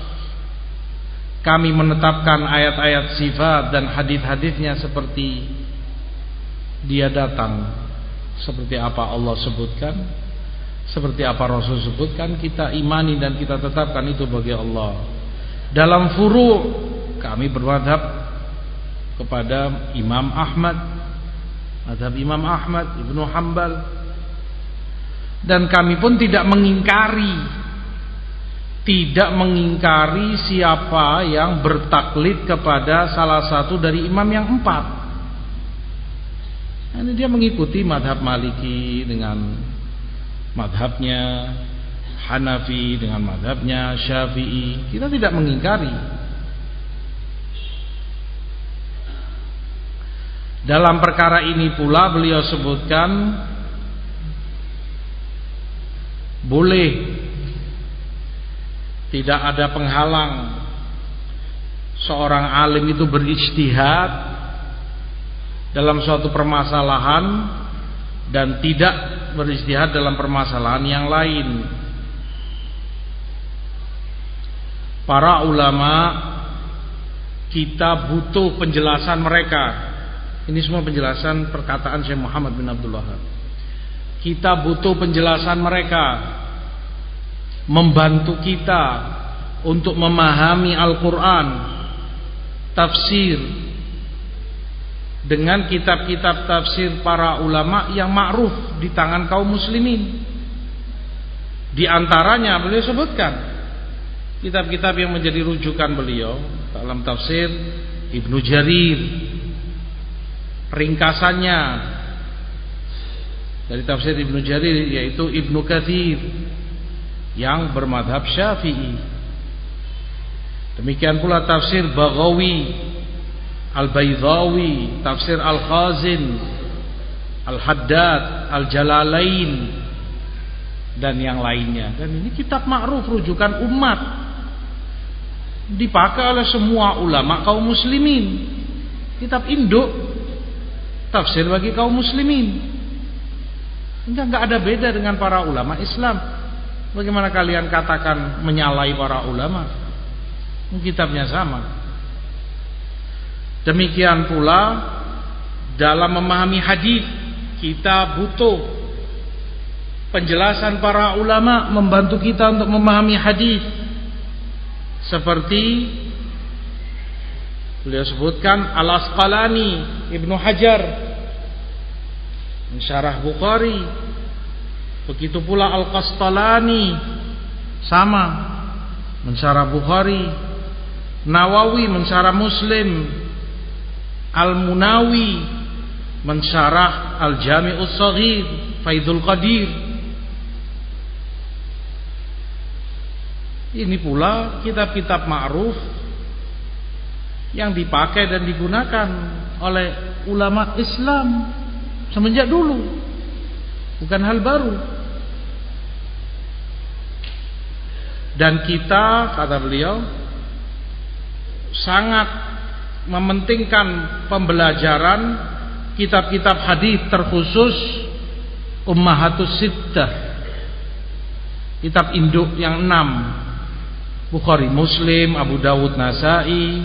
S1: Kami menetapkan ayat-ayat sifat dan hadis-hadisnya seperti dia datang, seperti apa Allah sebutkan, seperti apa Rasul sebutkan, kita imani dan kita tetapkan itu bagi Allah. Dalam furu' kami bermadhab kepada Imam Ahmad, madhab Imam Ahmad Ibnu Hanbal, dan kami pun tidak mengingkari tidak mengingkari siapa yang bertaklid kepada salah satu dari imam yang empat. Ini dia mengikuti madhab Maliki dengan madhabnya, Hanafi dengan madhabnya, Syafi'i. Kita tidak mengingkari. Dalam perkara ini pula beliau sebutkan boleh, tidak ada penghalang seorang alim itu berijtihad dalam suatu permasalahan dan tidak berijtihad dalam permasalahan yang lain. Para ulama kita butuh penjelasan mereka. Ini semua penjelasan perkataan Syekh Muhammad bin Abdul Wahhab. Kita butuh penjelasan mereka, membantu kita untuk memahami Al-Quran, tafsir, dengan kitab-kitab tafsir para ulama yang ma'ruf di tangan kaum muslimin. Di antaranya beliau sebutkan kitab-kitab yang menjadi rujukan beliau dalam tafsir Ibnu Jarir, ringkasannya dari tafsir Ibnu Jarir yaitu Ibnu Katsir yang bermadhab Syafi'i. Demikian pula tafsir Baghawi, Al-Baydhawi, tafsir Al-Khazin, Al-Haddad, Al-Jalalain, dan yang lainnya. Dan ini kitab ma'ruf rujukan umat, dipakai oleh semua ulama kaum muslimin. Kitab induk tafsir bagi kaum muslimin. Enggak, enggak ada beda dengan para ulama Islam. Bagaimana kalian katakan menyalahi para ulama? Kitabnya sama. Demikian pula dalam memahami hadis kita butuh penjelasan para ulama membantu kita untuk memahami hadis. Seperti beliau sebutkan Al-Asqalani, Ibnu Hajar mensyarah Bukhari. Begitu pula Al-Qastalani sama mensyarah Bukhari. Nawawi mensyarah Muslim. Al-Munawi mensyarah Al-Jami'us Shaghir, Faidul Qadir. Ini pula kitab-kitab ma'ruf yang dipakai dan digunakan oleh ulama Islam semenjak dulu, bukan hal baru. Dan kita, kata beliau, sangat mementingkan pembelajaran kitab-kitab hadis, terkhusus Ummahatus Sittah, kitab induk yang enam, Bukhari, Muslim, Abu Dawud, Nasai,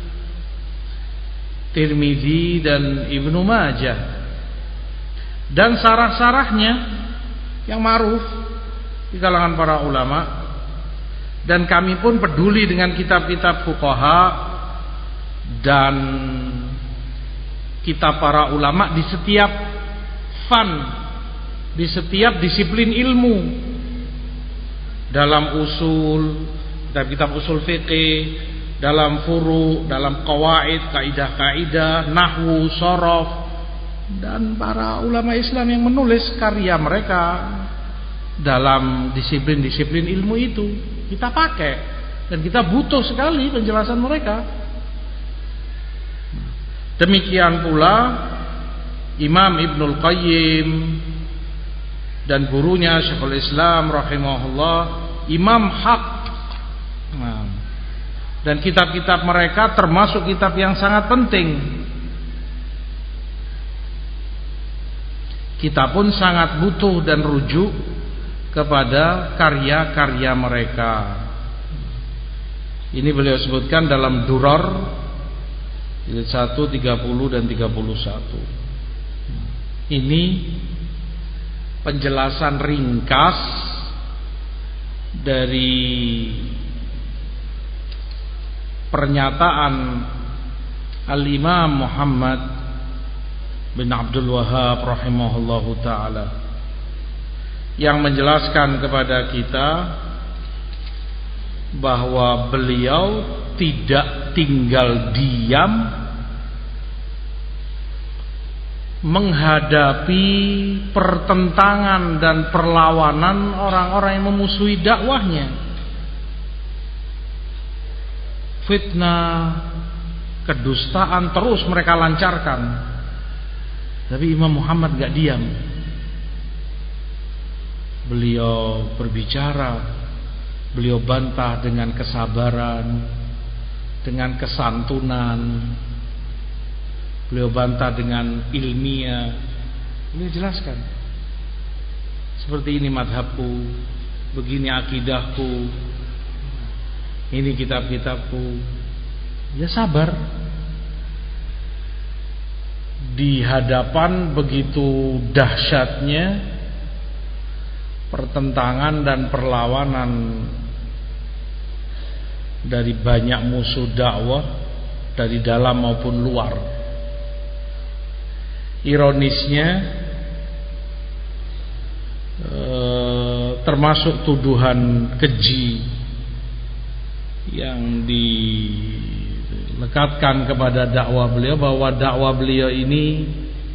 S1: Tirmidzi, dan Ibnu Majah, dan sarah-sarahnya yang ma'ruf di kalangan para ulama. Dan kami pun peduli dengan kitab-kitab fuqaha dan kitab para ulama di setiap fan, di setiap disiplin ilmu. Dalam usul, kitab-kitab usul fiqih, dalam furu, dalam qawaid, kaidah-kaidah, nahwu, shorof, dan para ulama Islam yang menulis karya mereka dalam disiplin-disiplin ilmu itu kita pakai, dan kita butuh sekali penjelasan mereka. Demikian pula Imam Ibnul Qayyim dan gurunya Syekhul Islam rahimahullah, Imam Haq. Nah, dan kitab-kitab mereka termasuk kitab yang sangat penting. Kita pun sangat butuh dan rujuk kepada karya-karya mereka. Ini beliau sebutkan dalam Durar jilid satu, tiga puluh dan tiga puluh satu. Ini penjelasan ringkas dari pernyataan Al-Imam Muhammad bin Abdul Wahhab rahimahullahu ta'ala, yang menjelaskan kepada kita bahwa beliau tidak tinggal diam menghadapi pertentangan dan perlawanan orang-orang yang memusuhi dakwahnya. Fitnah, kedustaan terus mereka lancarkan, tapi Imam Muhammad gak diam. Beliau berbicara, beliau bantah dengan kesabaran, dengan kesantunan, beliau bantah dengan ilmiah. Beliau jelaskan, seperti ini madhabku, begini akidahku, ini kitab-kitabku. Ya sabar. Di hadapan begitu dahsyatnya pertentangan dan perlawanan dari banyak musuh dakwah dari dalam maupun luar. Ironisnya eh, termasuk tuduhan keji yang dilekatkan kepada dakwah beliau, bahwa dakwah beliau ini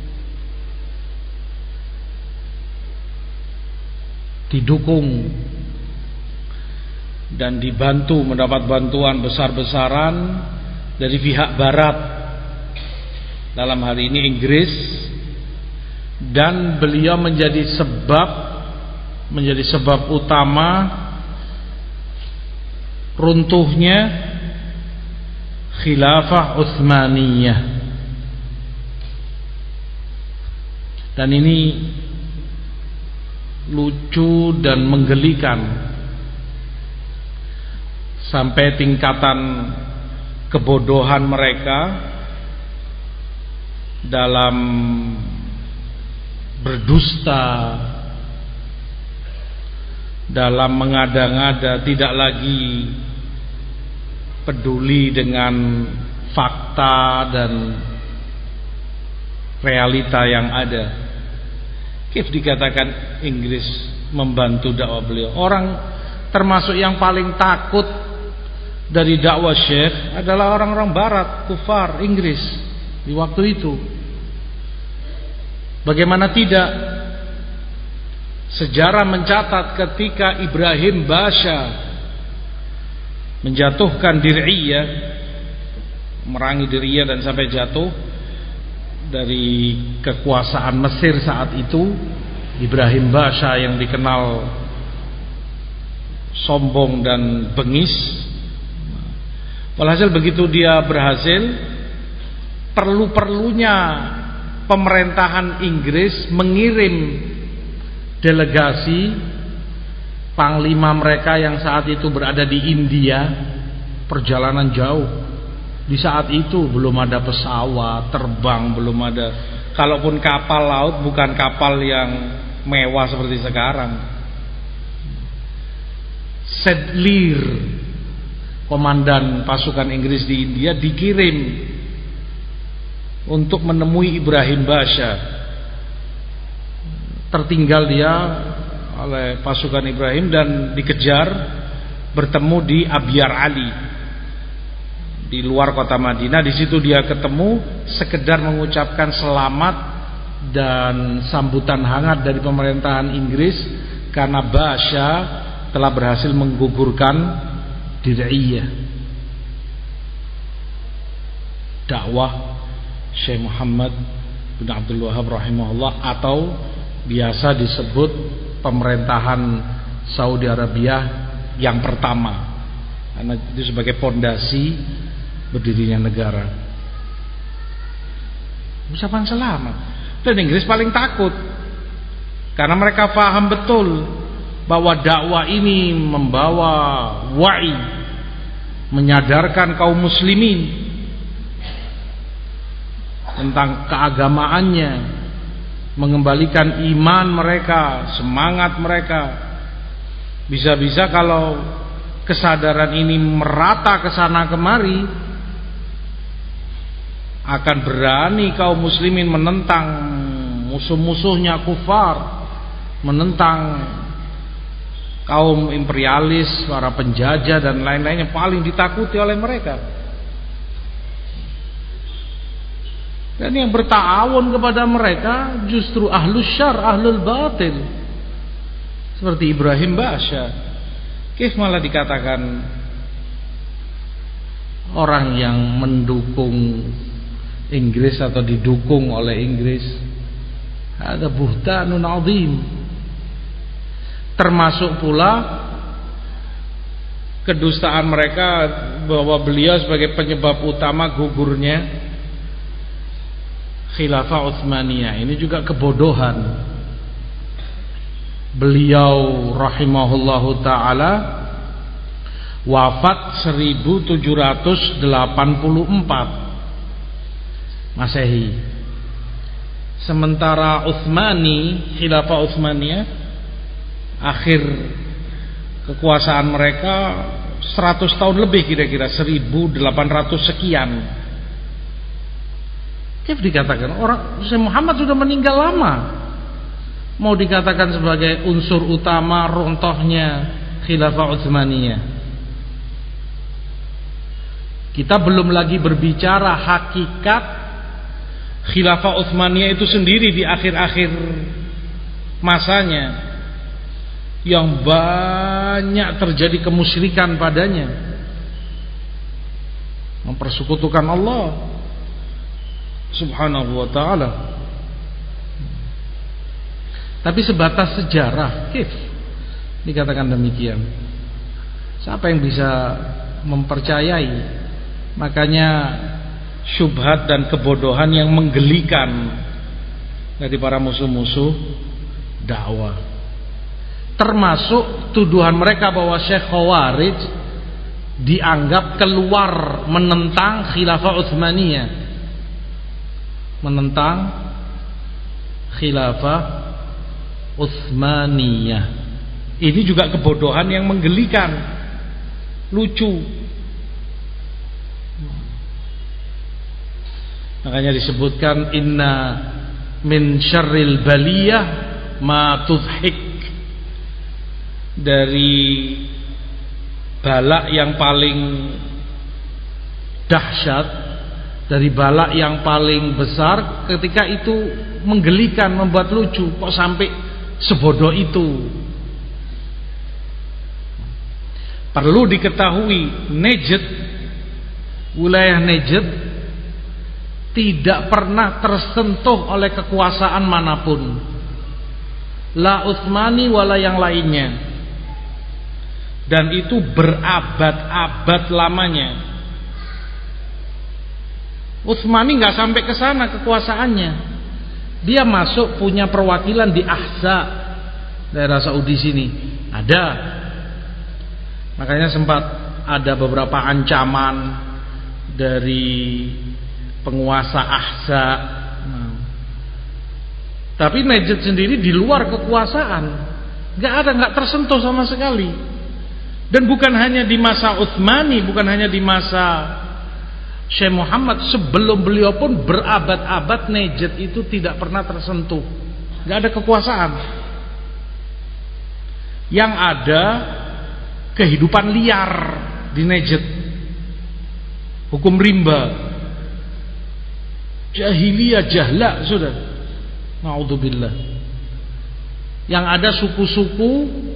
S1: didukung dan dibantu, mendapat bantuan besar-besaran dari pihak barat, dalam hal ini Inggris, dan beliau menjadi sebab menjadi sebab utama runtuhnya khilafah Utsmaniyah. Dan ini lucu dan menggelikan, sampai tingkatan kebodohan mereka dalam berdusta, dalam mengada-ngada, tidak lagi peduli dengan fakta dan realita yang ada. Kif dikatakan Inggris membantu dakwah beliau? Orang termasuk yang paling takut dari dakwah Syekh adalah orang-orang barat, kufar Inggris di waktu itu. Bagaimana tidak? Sejarah mencatat ketika Ibrahim Basha menjatuhkan Dir'iyah, merangi Dir'iyah dan sampai jatuh dari kekuasaan Mesir saat itu, Ibrahim Basha yang dikenal sombong dan bengis. Walhasil begitu dia berhasil, perlu-perlunya pemerintahan Inggris mengirim delegasi panglima mereka yang saat itu berada di India, perjalanan jauh. Di saat itu belum ada pesawat terbang, belum ada, kalaupun kapal laut bukan kapal yang mewah seperti sekarang. Sedleir, komandan pasukan Inggris di India, dikirim untuk menemui Ibrahim Basha. Tertinggal dia oleh pasukan Ibrahim dan dikejar, bertemu di Abyar Ali di luar kota Madinah. Di situ dia ketemu, sekedar mengucapkan selamat dan sambutan hangat dari pemerintahan Inggris karena Basha telah berhasil menggugurkan Dir'iyah. Dakwah Syekh Muhammad bin Abdul Wahhab rahimahullah, atau biasa disebut pemerintahan Saudi Arabia yang pertama, karena itu sebagai fondasi berdirinya negara. Ucapan selamat. Dan Inggris paling takut karena mereka paham betul bahwa dakwah ini membawa wa'i, menyadarkan kaum muslimin tentang keagamaannya, mengembalikan iman mereka, semangat mereka. Bisa-bisa kalau kesadaran ini merata ke sana kemari, akan berani kaum muslimin menentang musuh-musuhnya kufar, menentang kaum imperialis, para penjajah dan lain-lain yang paling ditakuti oleh mereka. Dan yang bertawun kepada mereka justru ahlus syar, ahlul batil, seperti Ibrahim Basha. Kif malah dikatakan orang yang mendukung Inggris atau didukung oleh Inggris, ada buhtanun azim. Termasuk pula kedustaan mereka bahwa beliau sebagai penyebab utama gugurnya Khilafah Utsmaniyah. Ini juga kebodohan. Beliau rahimahullahu ta'ala wafat seribu tujuh ratus delapan puluh empat Masehi. Sementara Utsmani, Khilafah Utsmaniyah, akhir kekuasaan mereka seratus tahun lebih, kira-kira seribu delapan ratus sekian. Kif dikatakan orang Syekh Muhammad sudah meninggal lama, mau dikatakan sebagai unsur utama runtuhnya Khilafah Utsmaniyah. Kita belum lagi berbicara hakikat Khilafah Utsmaniyah itu sendiri di akhir-akhir masanya, yang banyak terjadi kemusyrikan padanya, mempersekutukan Allah Subhanahu wa ta'ala. Tapi sebatas sejarah, kif dikatakan demikian. Siapa yang bisa mempercayai? Makanya syubhat dan kebodohan yang menggelikan dari para musuh-musuh dakwah, termasuk tuduhan mereka bahwa Syekh Khawarij dianggap keluar menentang Khilafah Utsmaniyah, menentang Khilafah Utsmaniyah. Ini juga kebodohan yang menggelikan, lucu. Makanya disebutkan inna min syarril baliyah ma tudhik, dari balak yang paling dahsyat, dari balak yang paling besar ketika itu menggelikan, membuat lucu. Kok sampai sebodoh itu? Perlu diketahui, Najd, wilayah Najd tidak pernah tersentuh oleh kekuasaan manapun, la Utsmani wala yang lainnya, dan itu berabad-abad lamanya. Utsmani nggak sampai ke sana kekuasaannya. Dia masuk punya perwakilan di Ahsa, daerah Saudi sini ada. Makanya sempat ada beberapa ancaman dari penguasa Ahsa. Nah, tapi Najd sendiri di luar kekuasaan, nggak ada, nggak tersentuh sama sekali. Dan bukan hanya di masa Utsmani, bukan hanya di masa Syekh Muhammad, sebelum beliau pun berabad-abad Najd itu tidak pernah tersentuh, nggak ada kekuasaan. Yang ada kehidupan liar di Najd, hukum rimba, jahiliyah, jahla sudah, naudzubillah. Yang ada suku-suku,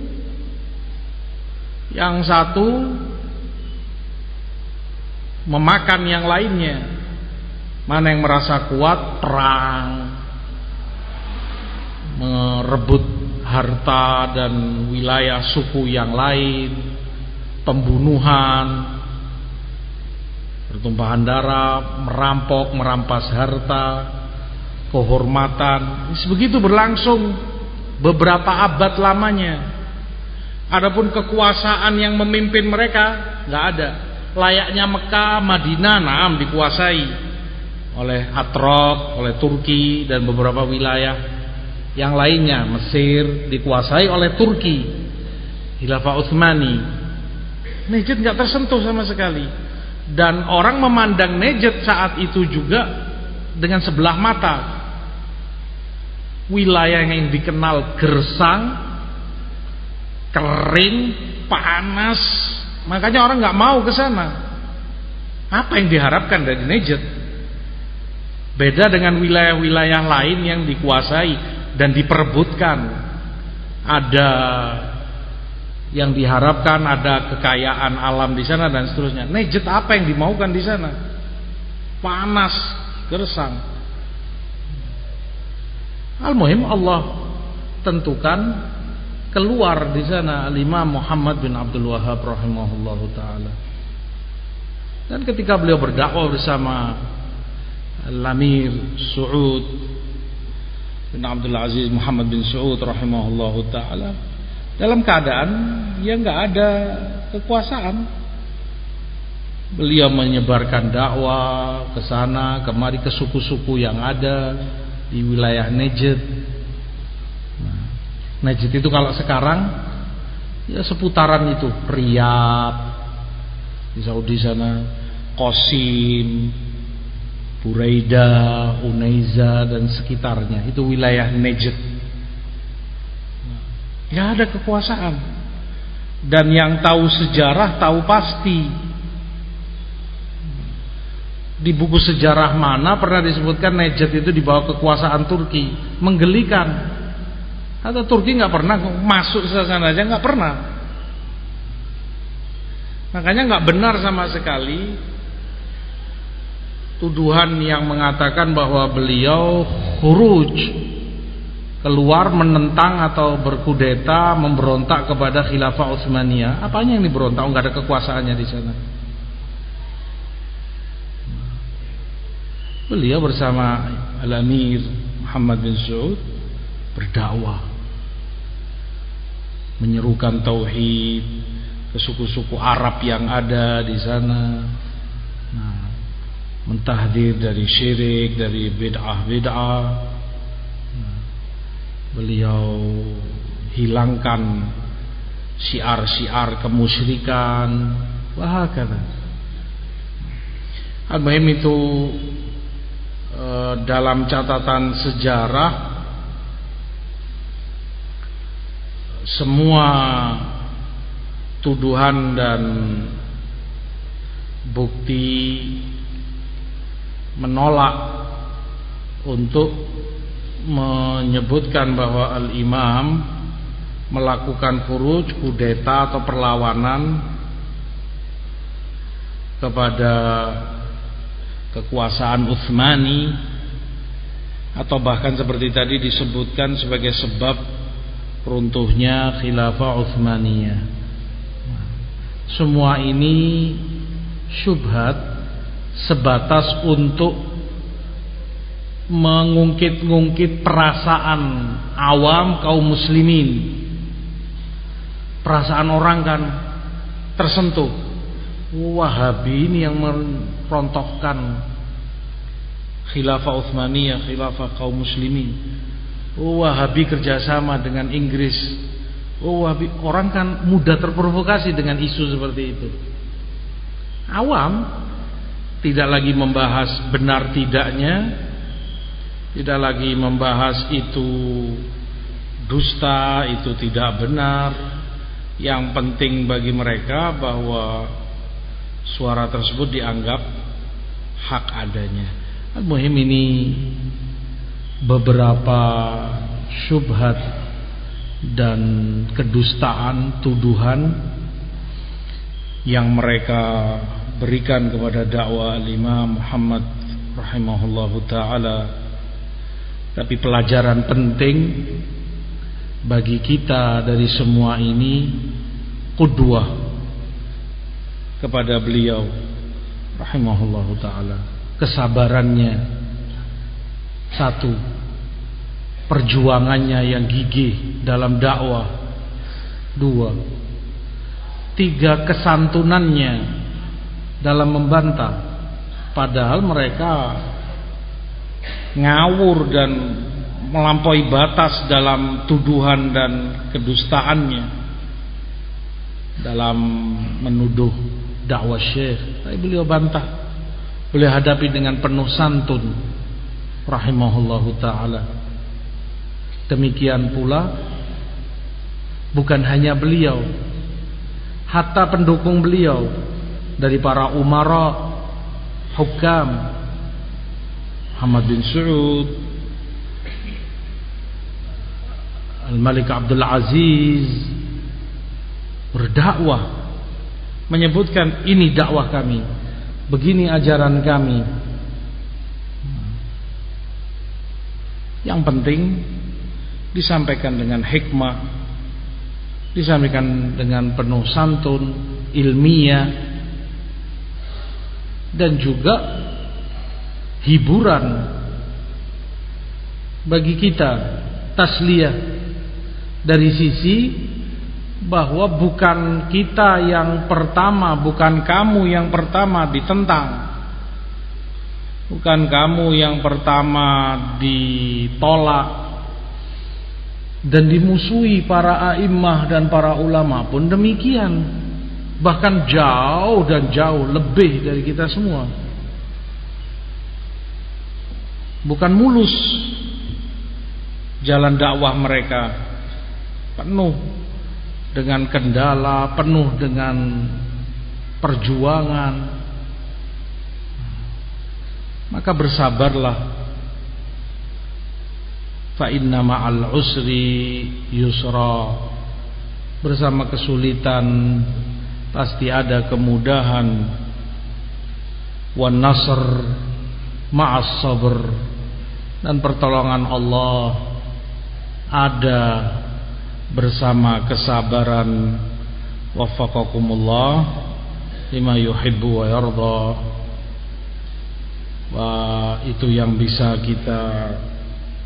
S1: yang satu memakan yang lainnya, Mana yang merasa kuat, perang, merebut harta dan wilayah suku yang lain, pembunuhan, pertumpahan darah, merampok, merampas harta, kehormatan. Begitu berlangsung beberapa abad lamanya. Adapun kekuasaan yang memimpin mereka nggak ada. Layaknya Mekah, Madinah, naam dikuasai oleh Atrok, oleh Turki dan beberapa wilayah yang lainnya. Mesir dikuasai oleh Turki, Khilafah Utsmani. Najd nggak tersentuh sama sekali. Dan orang memandang Najd saat itu juga dengan sebelah mata. Wilayah yang dikenal gersang, kering, panas, makanya orang nggak mau ke sana. Apa yang diharapkan dari Najd? Beda dengan wilayah-wilayah lain yang dikuasai dan diperebutkan. Ada yang diharapkan, ada kekayaan alam di sana dan seterusnya. Najd apa yang dimaukan di sana? Panas, gersang. Al-muhim Allah tentukan keluar di sana Al-Imam Muhammad bin Abdul Wahhab rahimahullahu taala. Dan ketika beliau berdakwah bersama Al-Amir Saud bin Abdul Aziz Muhammad bin Saud rahimahullahu taala, dalam keadaan yang enggak ada kekuasaan, beliau menyebarkan dakwah ke sana kemari ke suku-suku yang ada di wilayah Najd. Nah, Najd itu kalau sekarang ya seputaran itu, Riyadh di Saudi sana, Qasim, Buraidah, Unaiza dan sekitarnya, itu wilayah Najd. Nggak ada kekuasaan. Dan yang tahu sejarah tahu pasti. Di buku sejarah mana pernah disebutkan Najd itu di bawah kekuasaan Turki? Menggelikan. Atau Turki nggak pernah masuk ke sana aja, nggak pernah. Makanya nggak benar sama sekali tuduhan yang mengatakan bahwa beliau khuruj, keluar menentang atau berkudeta, memberontak kepada Khilafah Utsmaniyah. Apanya yang diberontak? Oh, nggak ada kekuasaannya di sana. Beliau bersama Al-Amir Muhammad bin Saud berdakwah, menyerukan tauhid ke suku-suku Arab yang ada di sana. Nah, mentahdir dari syirik, dari bid'ah-bid'ah. Nah, beliau hilangkan syiar-syiar kemusyrikan, wahakala. Al-muhim itu e, dalam catatan sejarah semua tuduhan dan bukti menolak untuk menyebutkan bahwa Al-Imam melakukan khuruj, kudeta atau perlawanan kepada kekuasaan Utsmani, atau bahkan seperti tadi disebutkan sebagai sebab runtuhnya Khilafah Utsmaniyah. Semua ini syubhat sebatas untuk mengungkit-ungkit perasaan awam kaum muslimin. Perasaan orang kan tersentuh, Wahabi ini yang merontokkan Khilafah Utsmaniyah, Khilafah kaum muslimin. Wahabi kerjasama dengan Inggris. Wahabi, orang kan mudah terprovokasi dengan isu seperti itu. Awam tidak lagi membahas benar tidaknya, tidak lagi membahas itu dusta, itu tidak benar. Yang penting bagi mereka bahwa suara tersebut dianggap hak adanya. Al-muhim ini beberapa syubhat dan kedustaan, tuduhan yang mereka berikan kepada dakwah Al-Imam Muhammad rahimahullahu ta'ala. Tapi pelajaran penting bagi kita dari semua ini, qudwah kepada beliau rahimahullahu ta'ala. Kesabarannya satu, perjuangannya yang gigih dalam dakwah dua, tiga, kesantunannya dalam membantah, padahal mereka ngawur dan melampaui batas dalam tuduhan dan kedustaannya dalam menuduh dakwah Syekh. Tapi beliau bantah, beliau hadapi dengan penuh santun rahimahullahu ta'ala. Demikian pula bukan hanya beliau, hatta pendukung beliau dari para umara, hukam, Muhammad bin Saud, Al-Malik Abdul Aziz, berdakwah, menyebutkan ini dakwah kami, begini ajaran kami. Yang penting disampaikan dengan hikmah, disampaikan dengan penuh santun, ilmiah, dan juga hiburan bagi kita, tasliyah, dari sisi bahwa bukan kita yang pertama, bukan kamu yang pertama ditentang, bukan kamu yang pertama ditolak dan dimusuhi. Para a'immah dan para ulama pun demikian, bahkan jauh dan jauh lebih dari kita semua. Bukan mulus jalan dakwah mereka, penuh dengan kendala, penuh dengan perjuangan. Maka bersabarlah, fa inna ma'al usri yusra. Bersama kesulitan pasti ada kemudahan. Wan nasr ma'as sabr. Dan pertolongan Allah ada bersama kesabaran. Waffaqakumullah lima yuhibbu wa yarda. Wah, itu yang bisa kita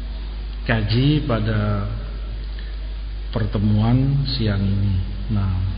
S1: kaji pada pertemuan siang ini. Nah,